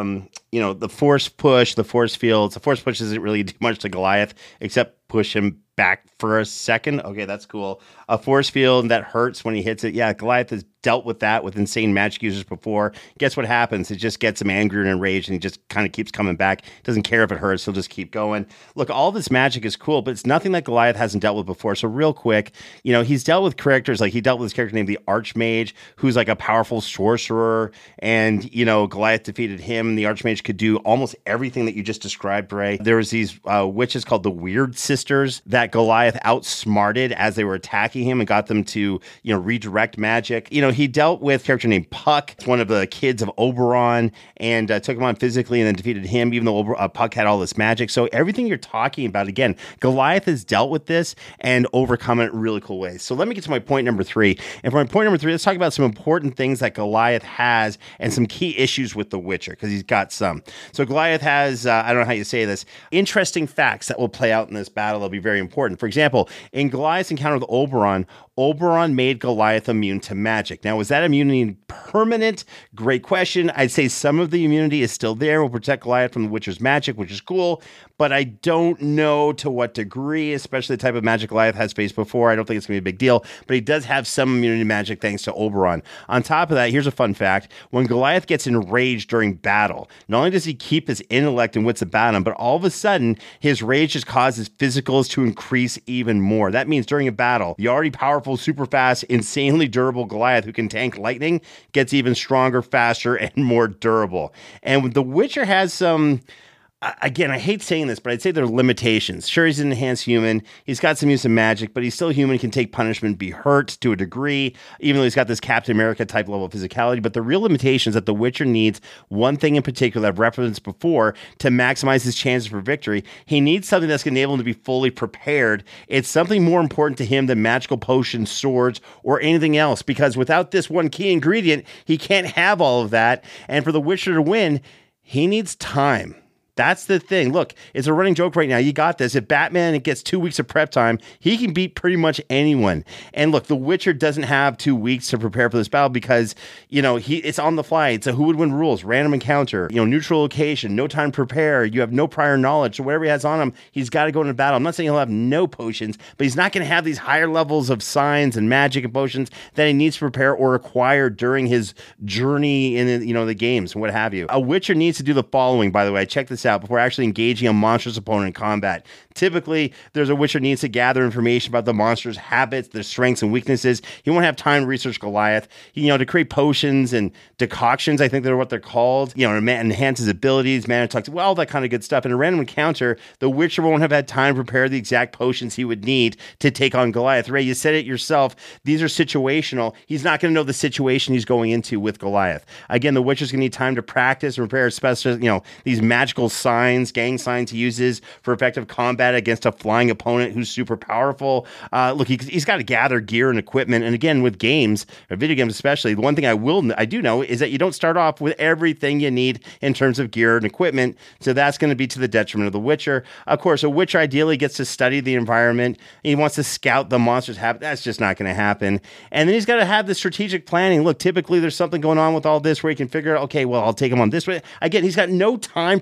the force push, the force fields, the force push doesn't really do much to Goliath except push him back for a second. Okay, that's cool. A force field that hurts when he hits it. Yeah, Goliath has dealt with that with insane magic users before. Guess what happens? It just gets him angry and enraged, and he just kind of keeps coming back. Doesn't care if it hurts. He'll just keep going. Look, all this magic is cool, but it's nothing that Goliath hasn't dealt with before. So real quick, he's dealt with characters like he dealt with this character named the Archmage, who's like a powerful sorcerer, and Goliath defeated him. And the Archmage could do almost everything that you just described, Ray. There was these witches called the Weird Sisters that Goliath outsmarted as they were attacking him and got them to redirect magic. He dealt with a character named Puck, one of the kids of Oberon, and took him on physically and then defeated him, even though Puck had all this magic. So everything you're talking about, again, Goliath has dealt with this and overcome it in really cool ways. So let me get to my point number 3. And for my point number 3, let's talk about some important things that Goliath has and some key issues with The Witcher, because he's got some. So Goliath has, I don't know how you say this, interesting facts that will play out in this battle that'll be very important. For example, in Goliath's encounter with Oberon made Goliath immune to magic. Now, was that immunity permanent? Great question. I'd say some of the immunity is still there, will protect Goliath from the Witcher's magic, which is cool, but I don't know to what degree, especially the type of magic Goliath has faced before. I don't think it's going to be a big deal, but he does have some immunity to magic thanks to Oberon. On top of that, here's a fun fact. When Goliath gets enraged during battle, not only does he keep his intellect and wits about him, but all of a sudden, his rage just causes physicals to increase even more. That means during a battle, the already powerful, super fast, insanely durable Goliath who can tank lightning gets even stronger, faster, and more durable. And The Witcher has some... Again, I hate saying this, but I'd say there are limitations. Sure, he's an enhanced human. He's got some use of magic, but he's still human. He can take punishment, be hurt to a degree, even though he's got this Captain America type level of physicality. But the real limitation is that The Witcher needs one thing in particular I've referenced before to maximize his chances for victory. He needs something that's going to enable him to be fully prepared. It's something more important to him than magical potions, swords, or anything else, because without this one key ingredient, he can't have all of that. And for The Witcher to win, he needs time. That's the thing. Look, it's a running joke right now. You got this. If Batman gets 2 weeks of prep time, he can beat pretty much anyone. And look, The Witcher doesn't have 2 weeks to prepare for this battle because, it's on the fly. It's a who would win rules, random encounter, neutral location, no time to prepare. You have no prior knowledge. So whatever he has on him, he's got to go into battle. I'm not saying he'll have no potions, but he's not going to have these higher levels of signs and magic and potions that he needs to prepare or acquire during his journey in, the games and what have you. A Witcher needs to do the following, by the way. Check this out before actually engaging a monstrous opponent in combat. Typically, there's a Witcher needs to gather information about the monster's habits, their strengths and weaknesses. He won't have time to research Goliath. To create potions and decoctions, I think they're what they're called. To enhance his abilities, mana talks, all that kind of good stuff. In a random encounter, the Witcher won't have had time to prepare the exact potions he would need to take on Goliath. Ray, you said it yourself. These are situational. He's not going to know the situation he's going into with Goliath. Again, the Witcher's going to need time to practice and prepare special, these magical signs, gang signs he uses for effective combat against a flying opponent who's super powerful. Look, he's got to gather gear and equipment. And again, with games, or video games especially, the one thing I do know is that you don't start off with everything you need in terms of gear and equipment. So that's going to be to the detriment of the Witcher. Of course, a Witcher ideally gets to study the environment. He wants to scout the monster's habit. That's just not going to happen. And then he's got to have the strategic planning. Look, typically there's something going on with all this where he can figure out, okay, well, I'll take him on this way. Again, he's got no time for this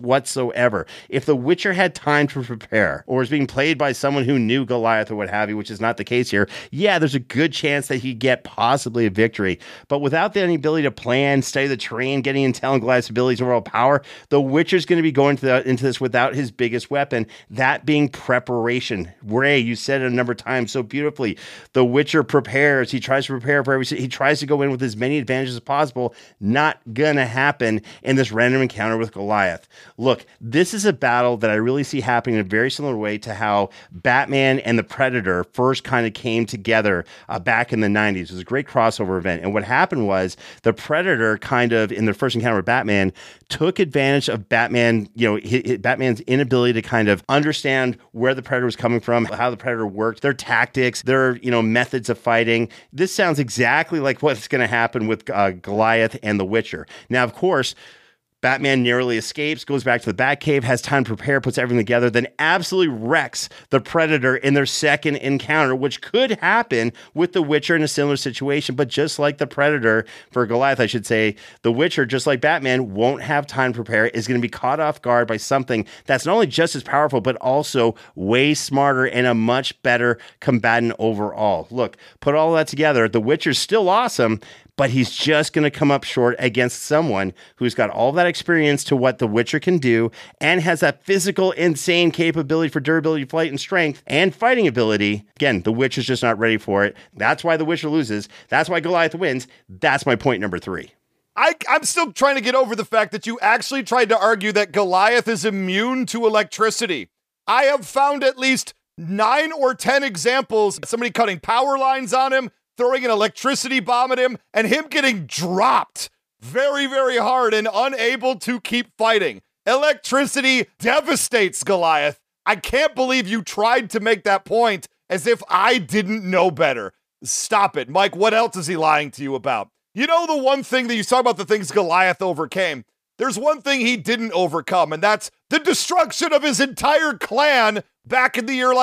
whatsoever. If The Witcher had time to prepare or was being played by someone who knew Goliath or what have you, which is not the case here, yeah, there's a good chance that he'd get possibly a victory. But without any ability to plan, study the terrain, getting intel and Goliath's abilities, overall power, The Witcher's going to be going into this without his biggest weapon, that being preparation. Ray, you said it a number of times so beautifully. The Witcher prepares. He tries to prepare for he tries to go in with as many advantages as possible. Not gonna happen in this random encounter with Goliath. Look, this is a battle that I really see happening in a very similar way to how Batman and the Predator first kind of came together back in the 90s. It was a great crossover event. And what happened was the Predator kind of, in their first encounter with Batman, took advantage of Batman, Batman's inability to kind of understand where the Predator was coming from, how the Predator worked, their tactics, their, methods of fighting. This sounds exactly like what's going to happen with Goliath and the Witcher. Now, of course, Batman narrowly escapes, goes back to the Batcave, has time to prepare, puts everything together, then absolutely wrecks the Predator in their second encounter, which could happen with the Witcher in a similar situation. But just like the Predator, for Goliath, I should say, the Witcher, just like Batman, won't have time to prepare, is going to be caught off guard by something that's not only just as powerful, but also way smarter and a much better combatant overall. Look, put all that together, the Witcher's still awesome, but he's just going to come up short against someone who's got all that experience to what the Witcher can do and has that physical, insane capability for durability, flight, and strength, and fighting ability. Again, the Witcher's just not ready for it. That's why the Witcher loses. That's why Goliath wins. That's my point number 3. I'm still trying to get over the fact that you actually tried to argue that Goliath is immune to electricity. I have found at least 9 or 10 examples, somebody cutting power lines on him, throwing an electricity bomb at him, and him getting dropped very, very hard and unable to keep fighting. Electricity devastates Goliath. I can't believe you tried to make that point as if I didn't know better. Stop it. Mike, what else is he lying to you about? You know, the one thing that you talk about, the things Goliath overcame, there's one thing he didn't overcome, and that's the destruction of his entire clan back in the year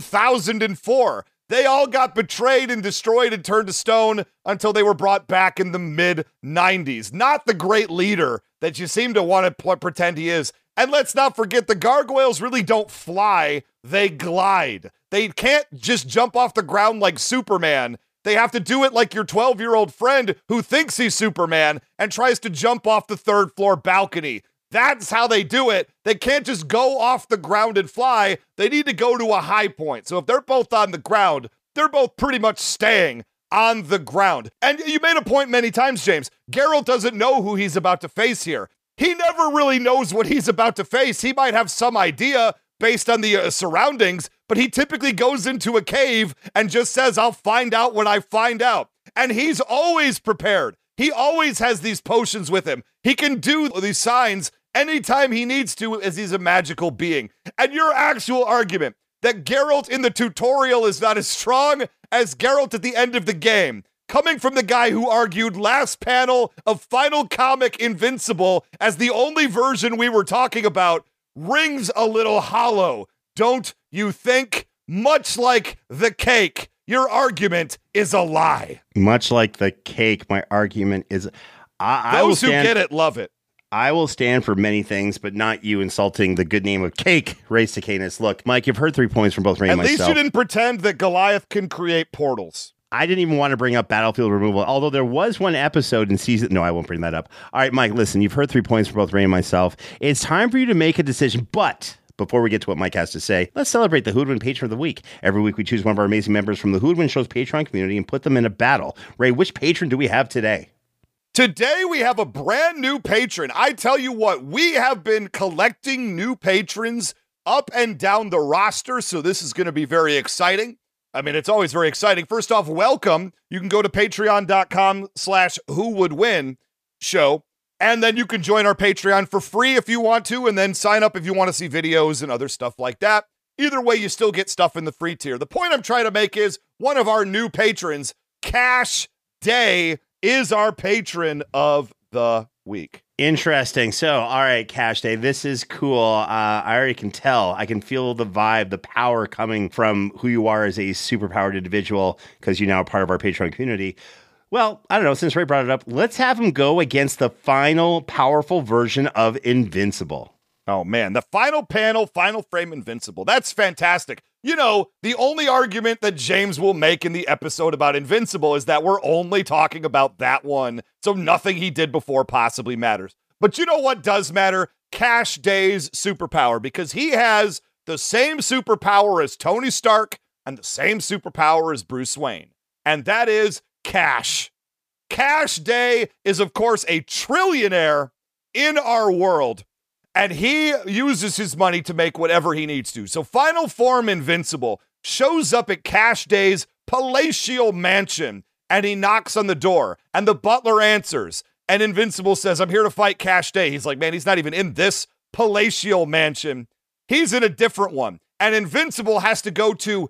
1004. They all got betrayed and destroyed and turned to stone until they were brought back in the mid-90s. Not the great leader that you seem to want to pretend he is. And let's not forget, the gargoyles really don't fly, they glide. They can't just jump off the ground like Superman. They have to do it like your 12-year-old friend who thinks he's Superman and tries to jump off the 3rd floor balcony. That's how they do it. They can't just go off the ground and fly. They need to go to a high point. So if they're both on the ground, they're both pretty much staying on the ground. And you made a point many times, James. Geralt doesn't know who he's about to face here. He never really knows what he's about to face. He might have some idea based on the surroundings, but he typically goes into a cave and just says, I'll find out when I find out. And he's always prepared. He always has these potions with him. He can do these signs anytime he needs to, as he's a magical being. And your actual argument that Geralt in the tutorial is not as strong as Geralt at the end of the game, coming from the guy who argued last panel of Final Comic Invincible as the only version we were talking about, rings a little hollow, don't you think? Much like the cake, your argument is a lie. Much like the cake, my argument is... Those who get it love it. I will stand for many things, but not you insulting the good name of cake, Ray Cicanis. Look, Mike, you've heard 3 points from both Ray and myself. At least you didn't pretend that Goliath can create portals. I didn't even want to bring up battlefield removal, although there was one episode in season... No, I won't bring that up. All right, Mike, listen, you've heard 3 points from both Ray and myself. It's time for you to make a decision, but... Before we get to what Mike has to say, let's celebrate the Who Would Win Patron of the Week. Every week we choose one of our amazing members from the Who Would Win Show's Patreon community and put them in a battle. Ray, which patron do we have today? Today we have a brand new patron. I tell you what, we have been collecting new patrons up and down the roster, so this is going to be very exciting. I mean, it's always very exciting. First off, welcome. You can go to patreon.com/whowouldwin show, and then you can join our Patreon for free if you want to, and then sign up if you want to see videos and other stuff like that. Either way, you still get stuff in the free tier. The point I'm trying to make is one of our new patrons, Cash Day, is our patron of the week. Interesting. So, all right, Cash Day, this is cool. I already can tell. I can feel the vibe, the power coming from who you are as a superpowered individual because you're now a part of our Patreon community. Well, I don't know, since Ray brought it up, let's have him go against the final powerful version of Invincible. Oh, man, the final panel, final frame Invincible. That's fantastic. You know, the only argument that James will make in the episode about Invincible is that we're only talking about that one, so nothing he did before possibly matters. But you know what does matter? Cash Day's superpower, because he has the same superpower as Tony Stark and the same superpower as Bruce Wayne, and that is cash. Cash Day is, of course, a trillionaire in our world, and he uses his money to make whatever he needs to. So Final Form Invincible shows up at Cash Day's palatial mansion, and he knocks on the door, and the butler answers, and Invincible says, "I'm here to fight Cash Day." He's like, man, he's not even in this palatial mansion. He's in a different one. And Invincible has to go to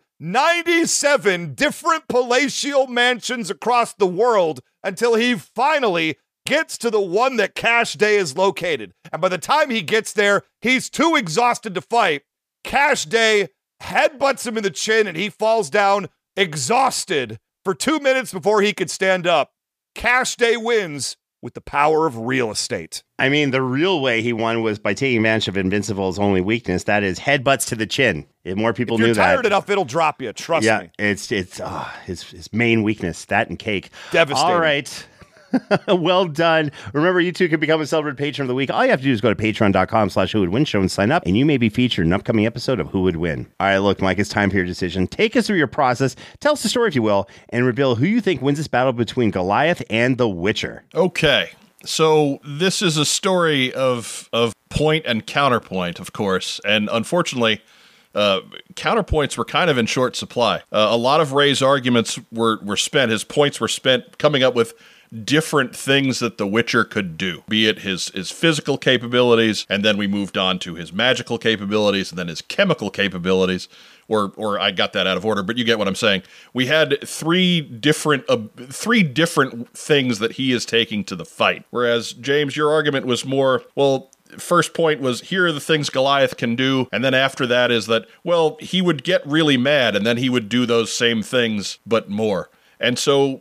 97 different palatial mansions across the world until he finally gets to the one that Cash Day is located. And by the time he gets there, he's too exhausted to fight. Cash Day headbutts him in the chin and he falls down exhausted for 2 minutes before he could stand up. Cash Day wins with the power of real estate. I mean, the real way he won was by taking advantage of Invincible's only weakness. That is headbutts to the chin. If more people knew that. If you're tired enough, it'll drop you. Trust me. It's his main weakness, that and cake. Devastating. All right. Well done. Remember, you too can become a celebrated patron of the week. All you have to do is go to patreon.com/who-would-win show and sign up, and you may be featured in an upcoming episode of Who Would Win. All right, look, Mike, it's time for your decision. Take us through your process. Tell us the story, if you will, and reveal who you think wins this battle between Goliath and the Witcher. Okay. So this is a story of point and counterpoint, of course, and unfortunately, counterpoints were kind of in short supply. A lot of Ray's arguments were spent, his points were spent coming up with different things that the Witcher could do, be it his physical capabilities, and then we moved on to his magical capabilities, and then his chemical capabilities, or I got that out of order, but you get what I'm saying. We had three different things that he is taking to the fight, whereas, James, your argument was more, well, first point was, here are the things Goliath can do, and then after that is that, well, he would get really mad, and then he would do those same things, but more. And so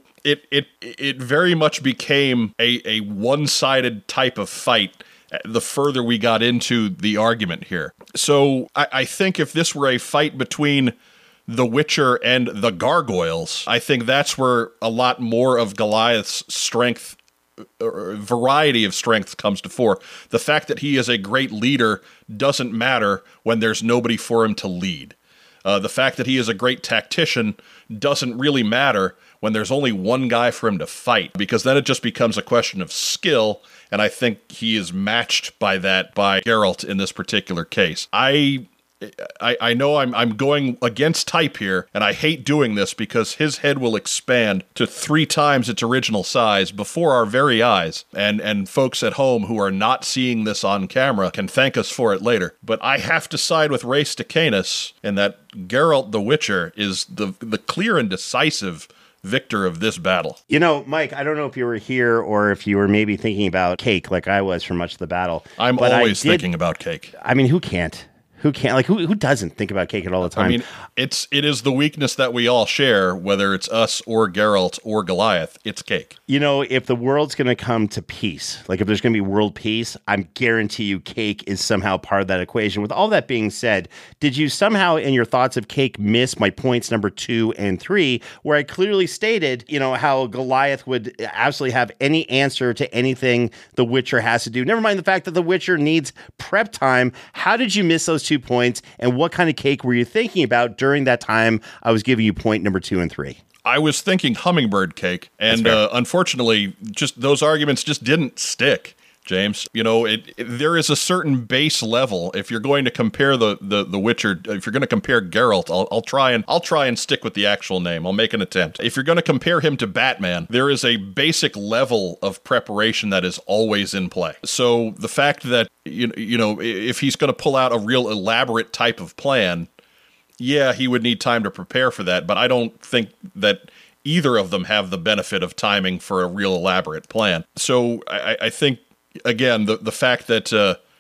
it very much became a one-sided type of fight the further we got into the argument here. So I think if this were a fight between the Witcher and the Gargoyles, I think that's where a lot more of Goliath's strength, variety of strength, comes to fore. The fact that he is a great leader doesn't matter when there's nobody for him to lead. The fact that he is a great tactician doesn't really matter when there's only one guy for him to fight, because then it just becomes a question of skill, and I think he is matched by that by Geralt in this particular case. I know I'm going against type here, and I hate doing this because his head will expand to 3 times its original size before our very eyes, and folks at home who are not seeing this on camera can thank us for it later. But I have to side with Ray Stacanus in that Geralt the Witcher is the clear and decisive victor of this battle. You know, Mike, I don't know if you were here or if you were maybe thinking about cake like I was for much of the battle. I'm always thinking about cake. I mean, who can't? Who can't? Like, who doesn't think about cake all the time? I mean, it is the weakness that we all share, whether it's us or Geralt or Goliath. It's cake. You know, if the world's going to come to peace, like if there's going to be world peace, I guarantee you cake is somehow part of that equation. With all that being said, did you somehow in your thoughts of cake miss my points number 2 and 3, where I clearly stated, you know, how Goliath would absolutely have any answer to anything the Witcher has to do? Never mind the fact that the Witcher needs prep time. How did you miss those 2 points, and what kind of cake were you thinking about during that time I was giving you point number 2 and 3? I was thinking hummingbird cake, and unfortunately, just those arguments just didn't stick, James. You know, there is a certain base level. If you're going to compare the Witcher, if you're going to compare Geralt, I'll try and stick with the actual name. I'll make an attempt. If you're going to compare him to Batman, there is a basic level of preparation that is always in play. So the fact that you know, if he's going to pull out a real elaborate type of plan, yeah, he would need time to prepare for that, but I don't think that either of them have the benefit of timing for a real elaborate plan. So I think, again, the fact that,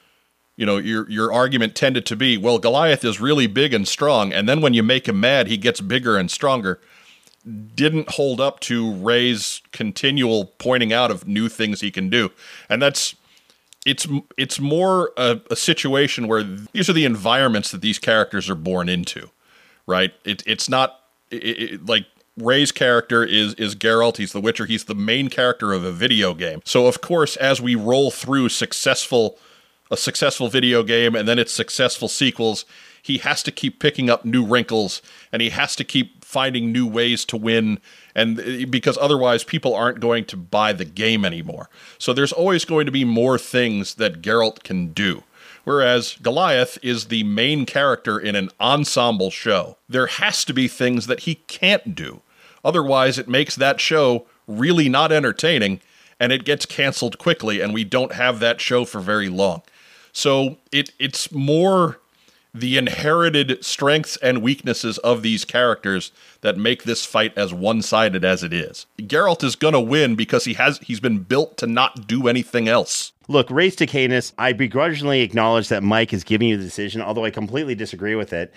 you know, your argument tended to be, well, Goliath is really big and strong, and then when you make him mad, he gets bigger and stronger, didn't hold up to Ray's continual pointing out of new things he can do. And that's It's more a situation where these are the environments that these characters are born into, right? It's not like Ray's character is Geralt. He's the Witcher. He's the main character of a video game. So of course, as we roll through a successful video game and then its successful sequels, he has to keep picking up new wrinkles and he has to keep finding new ways to win, and because otherwise people aren't going to buy the game anymore. So there's always going to be more things that Geralt can do. Whereas Goliath is the main character in an ensemble show. There has to be things that he can't do. Otherwise, it makes that show really not entertaining, and it gets canceled quickly, and we don't have that show for very long. So it's more the inherited strengths and weaknesses of these characters that make this fight as one-sided as it is. Geralt is going to win because he's been built to not do anything else. Look, Race to Canis, I begrudgingly acknowledge that Mike is giving you the decision, although I completely disagree with it,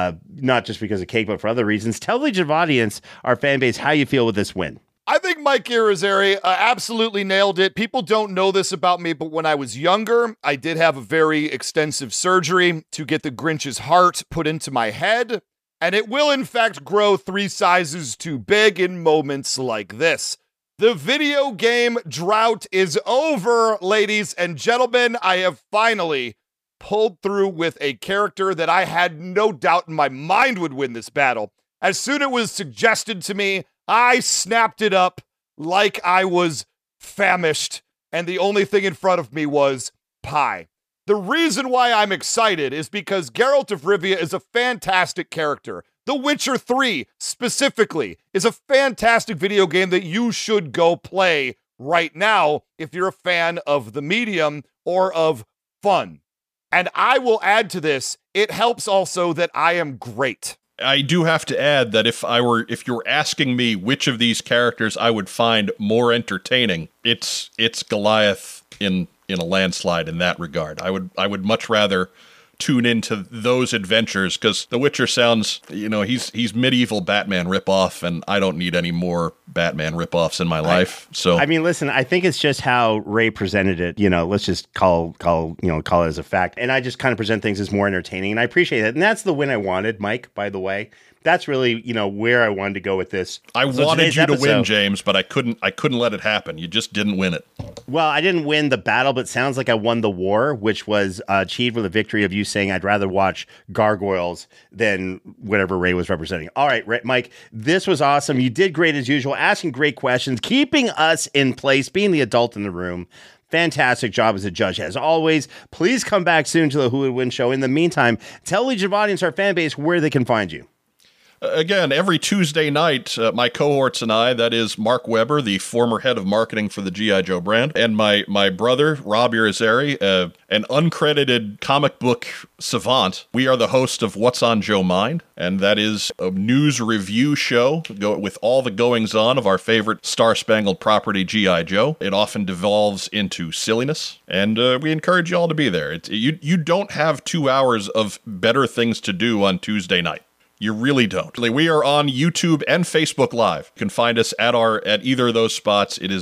not just because of cake, but for other reasons. Tell the Legion of Audience, our fan base, how you feel with this win. I think Mike Irizarry absolutely nailed it. People don't know this about me, but when I was younger, I did have a very extensive surgery to get the Grinch's heart put into my head, and it will in fact grow 3 sizes too big in moments like this. The video game drought is over, ladies and gentlemen. I have finally pulled through with a character that I had no doubt in my mind would win this battle. As soon as it was suggested to me, I snapped it up like I was famished, and the only thing in front of me was pie. The reason why I'm excited is because Geralt of Rivia is a fantastic character. The Witcher 3, specifically, is a fantastic video game that you should go play right now if you're a fan of the medium or of fun. And I will add to this, it helps also that I am great. I do have to add that if you're asking me which of these characters I would find more entertaining, it's Goliath in a landslide in that regard. I would much rather tune into those adventures, because The Witcher sounds, he's medieval Batman ripoff, and I don't need any more Batman ripoffs in my life. So I mean, listen, I think it's just how Ray presented it. Let's just call it as a fact. And I just kind of present things as more entertaining, and I appreciate it. And that's the win I wanted, Mike, by the way. That's really, where I wanted to go with this. I wanted you to win, James, but I couldn't let it happen. You just didn't win it. Well, I didn't win the battle, but it sounds like I won the war, which was achieved with a victory of you saying I'd rather watch gargoyles than whatever Ray was representing. All right, Mike, this was awesome. You did great as usual, asking great questions, keeping us in place, being the adult in the room. Fantastic job as a judge, as always. Please come back soon to the Who Would Win show. In the meantime, tell Legion of Audience, our fan base, where they can find you. Again, every Tuesday night, my cohorts and I, that is Mark Weber, the former head of marketing for the G.I. Joe brand, and my brother, Rob Irizarry, an uncredited comic book savant. We are the host of What's on Joe Mind, and that is a news review show with all the goings-on of our favorite star-spangled property, G.I. Joe. It often devolves into silliness, and we encourage you all to be there. You don't have 2 hours of better things to do on Tuesday night. You really don't. We are on YouTube and Facebook Live. You can find us at either of those spots. It is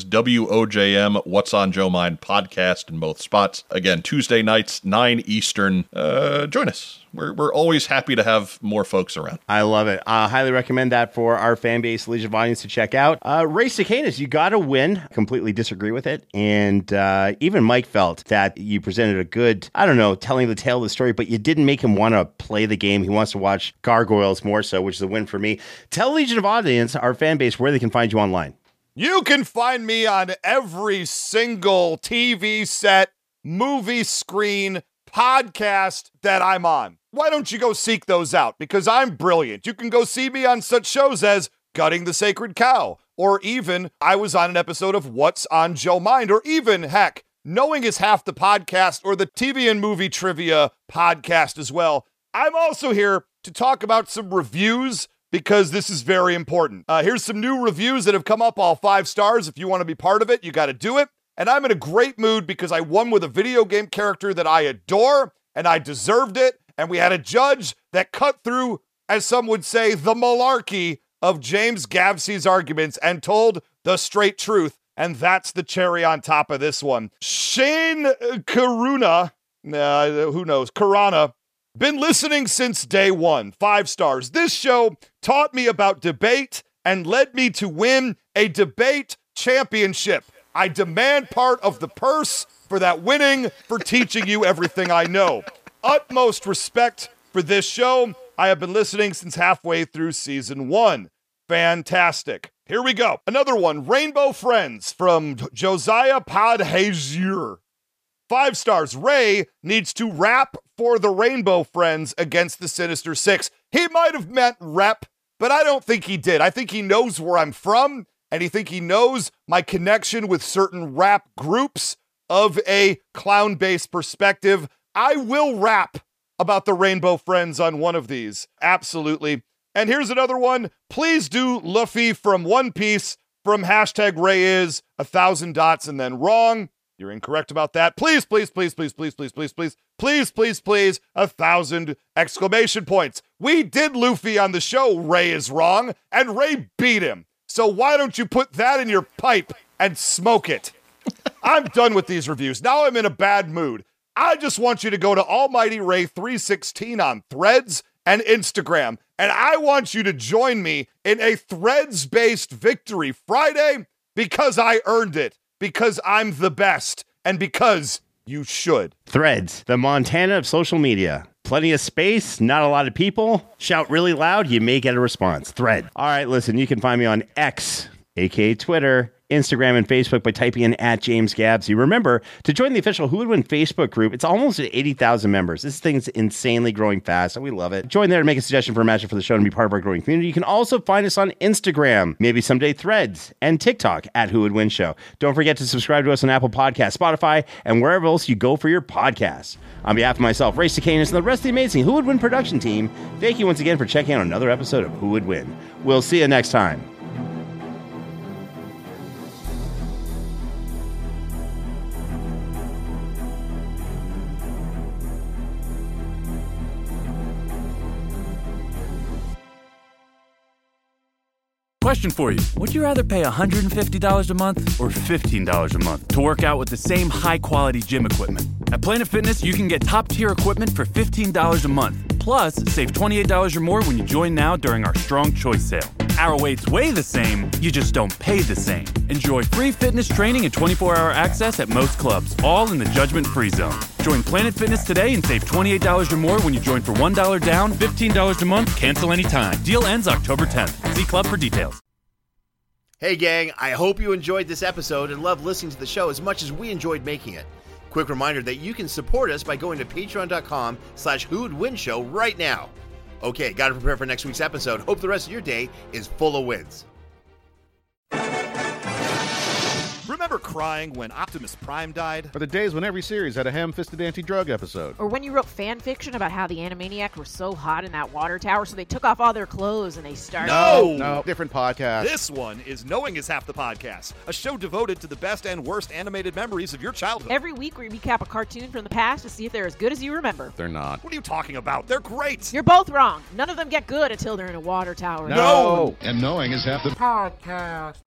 WOJM, What's on Joe Mind podcast in both spots. Again, Tuesday nights, 9 Eastern. Join us. We're always happy to have more folks around. I love it. I highly recommend that for our fan base, Legion of Audience, to check out. Race to Canis, you got to win. Completely disagree with it. And even Mike felt that you presented a good, telling the tale of the story, but you didn't make him want to play the game. He wants to watch Gargoyles more so, which is a win for me. Tell Legion of Audience, our fan base, where they can find you online. You can find me on every single TV set, movie screen, podcast that I'm on. Why don't you go seek those out? Because I'm brilliant. You can go see me on such shows as Gutting the Sacred Cow, or even I was on an episode of What's on Joe Mind, or even, heck, Knowing is Half the Podcast, or the TV and Movie Trivia podcast as well. I'm also here to talk about some reviews, because this is very important. Here's some new reviews that have come up, all 5 stars. If you want to be part of it, you got to do it. And I'm in a great mood because I won with a video game character that I adore, and I deserved it. And we had a judge that cut through, as some would say, the malarkey of James Gavsey's arguments and told the straight truth. And that's the cherry on top of this one. Shane Karuna, who knows, Karana, been listening since day one. 5 stars. This show taught me about debate and led me to win a debate championship. I demand part of the purse for that winning, for teaching you everything I know. Utmost respect for this show. I have been listening since halfway through season 1. Fantastic. Here we go. Another one. Rainbow Friends from Josiah Podhazier. 5 stars. Ray needs to rap for the Rainbow Friends against the Sinister Six. He might have meant rep, but I don't think he did. I think he knows where I'm from, and I think he knows my connection with certain rap groups of a clown-based perspective. I will rap about the Rainbow Friends on one of these. Absolutely. And here's another one. Please do Luffy from One Piece from hashtag Ray is 1,000 dots and then wrong. You're incorrect about that. Please, please, please, please, please, please, please, please, please, please, please, 1,000 exclamation points. We did Luffy on the show. Ray is wrong, and Ray beat him. So why don't you put that in your pipe and smoke it? I'm done with these reviews. Now I'm in a bad mood. I just want you to go to Almighty Ray 316 on Threads and Instagram, and I want you to join me in a Threads-based Victory Friday because I earned it, because I'm the best, and because you should. Threads, the Montana of social media. Plenty of space, not a lot of people. Shout really loud, you may get a response. Thread. All right, listen, you can find me on X, aka Twitter, Instagram, and Facebook by typing in @JamesGabs. You remember to join the official Who Would Win Facebook group. It's almost at 80,000 members. This thing's insanely growing fast, and we love it. Join there to make a suggestion for a matchup for the show and be part of our growing community. You can also find us on Instagram, maybe someday Threads, and TikTok @Who Would Win Show. Don't forget to subscribe to us on Apple Podcasts, Spotify, and wherever else you go for your podcasts. On behalf of myself, Ray Cicanis, and the rest of the amazing Who Would Win production team, thank you once again for checking out another episode of Who Would Win. We'll see you next time. Question for you. Would you rather pay $150 a month or $15 a month to work out with the same high-quality gym equipment? At Planet Fitness, you can get top-tier equipment for $15 a month. Plus, save $28 or more when you join now during our Strong Choice sale. Our weights weigh the same, you just don't pay the same. Enjoy free fitness training and 24-hour access at most clubs, all in the judgment-free zone. Join Planet Fitness today and save $28 or more when you join for $1 down, $15 a month, cancel anytime. Deal ends October 10th. See club for details. Hey gang, I hope you enjoyed this episode and loved listening to the show as much as we enjoyed making it. Quick reminder that you can support us by going to patreon.com/whowouldwinshow right now. Okay, gotta prepare for next week's episode. Hope the rest of your day is full of wins. Remember crying when Optimus Prime died? Or the days when every series had a ham-fisted anti-drug episode? Or when you wrote fan fiction about how the Animaniacs were so hot in that water tower, so they took off all their clothes and they started... No, different podcast. This one is Knowing is Half the Podcast, a show devoted to the best and worst animated memories of your childhood. Every week we recap a cartoon from the past to see if they're as good as you remember. They're not. What are you talking about? They're great! You're both wrong. None of them get good until they're in a water tower. No! And Knowing is Half the Podcast.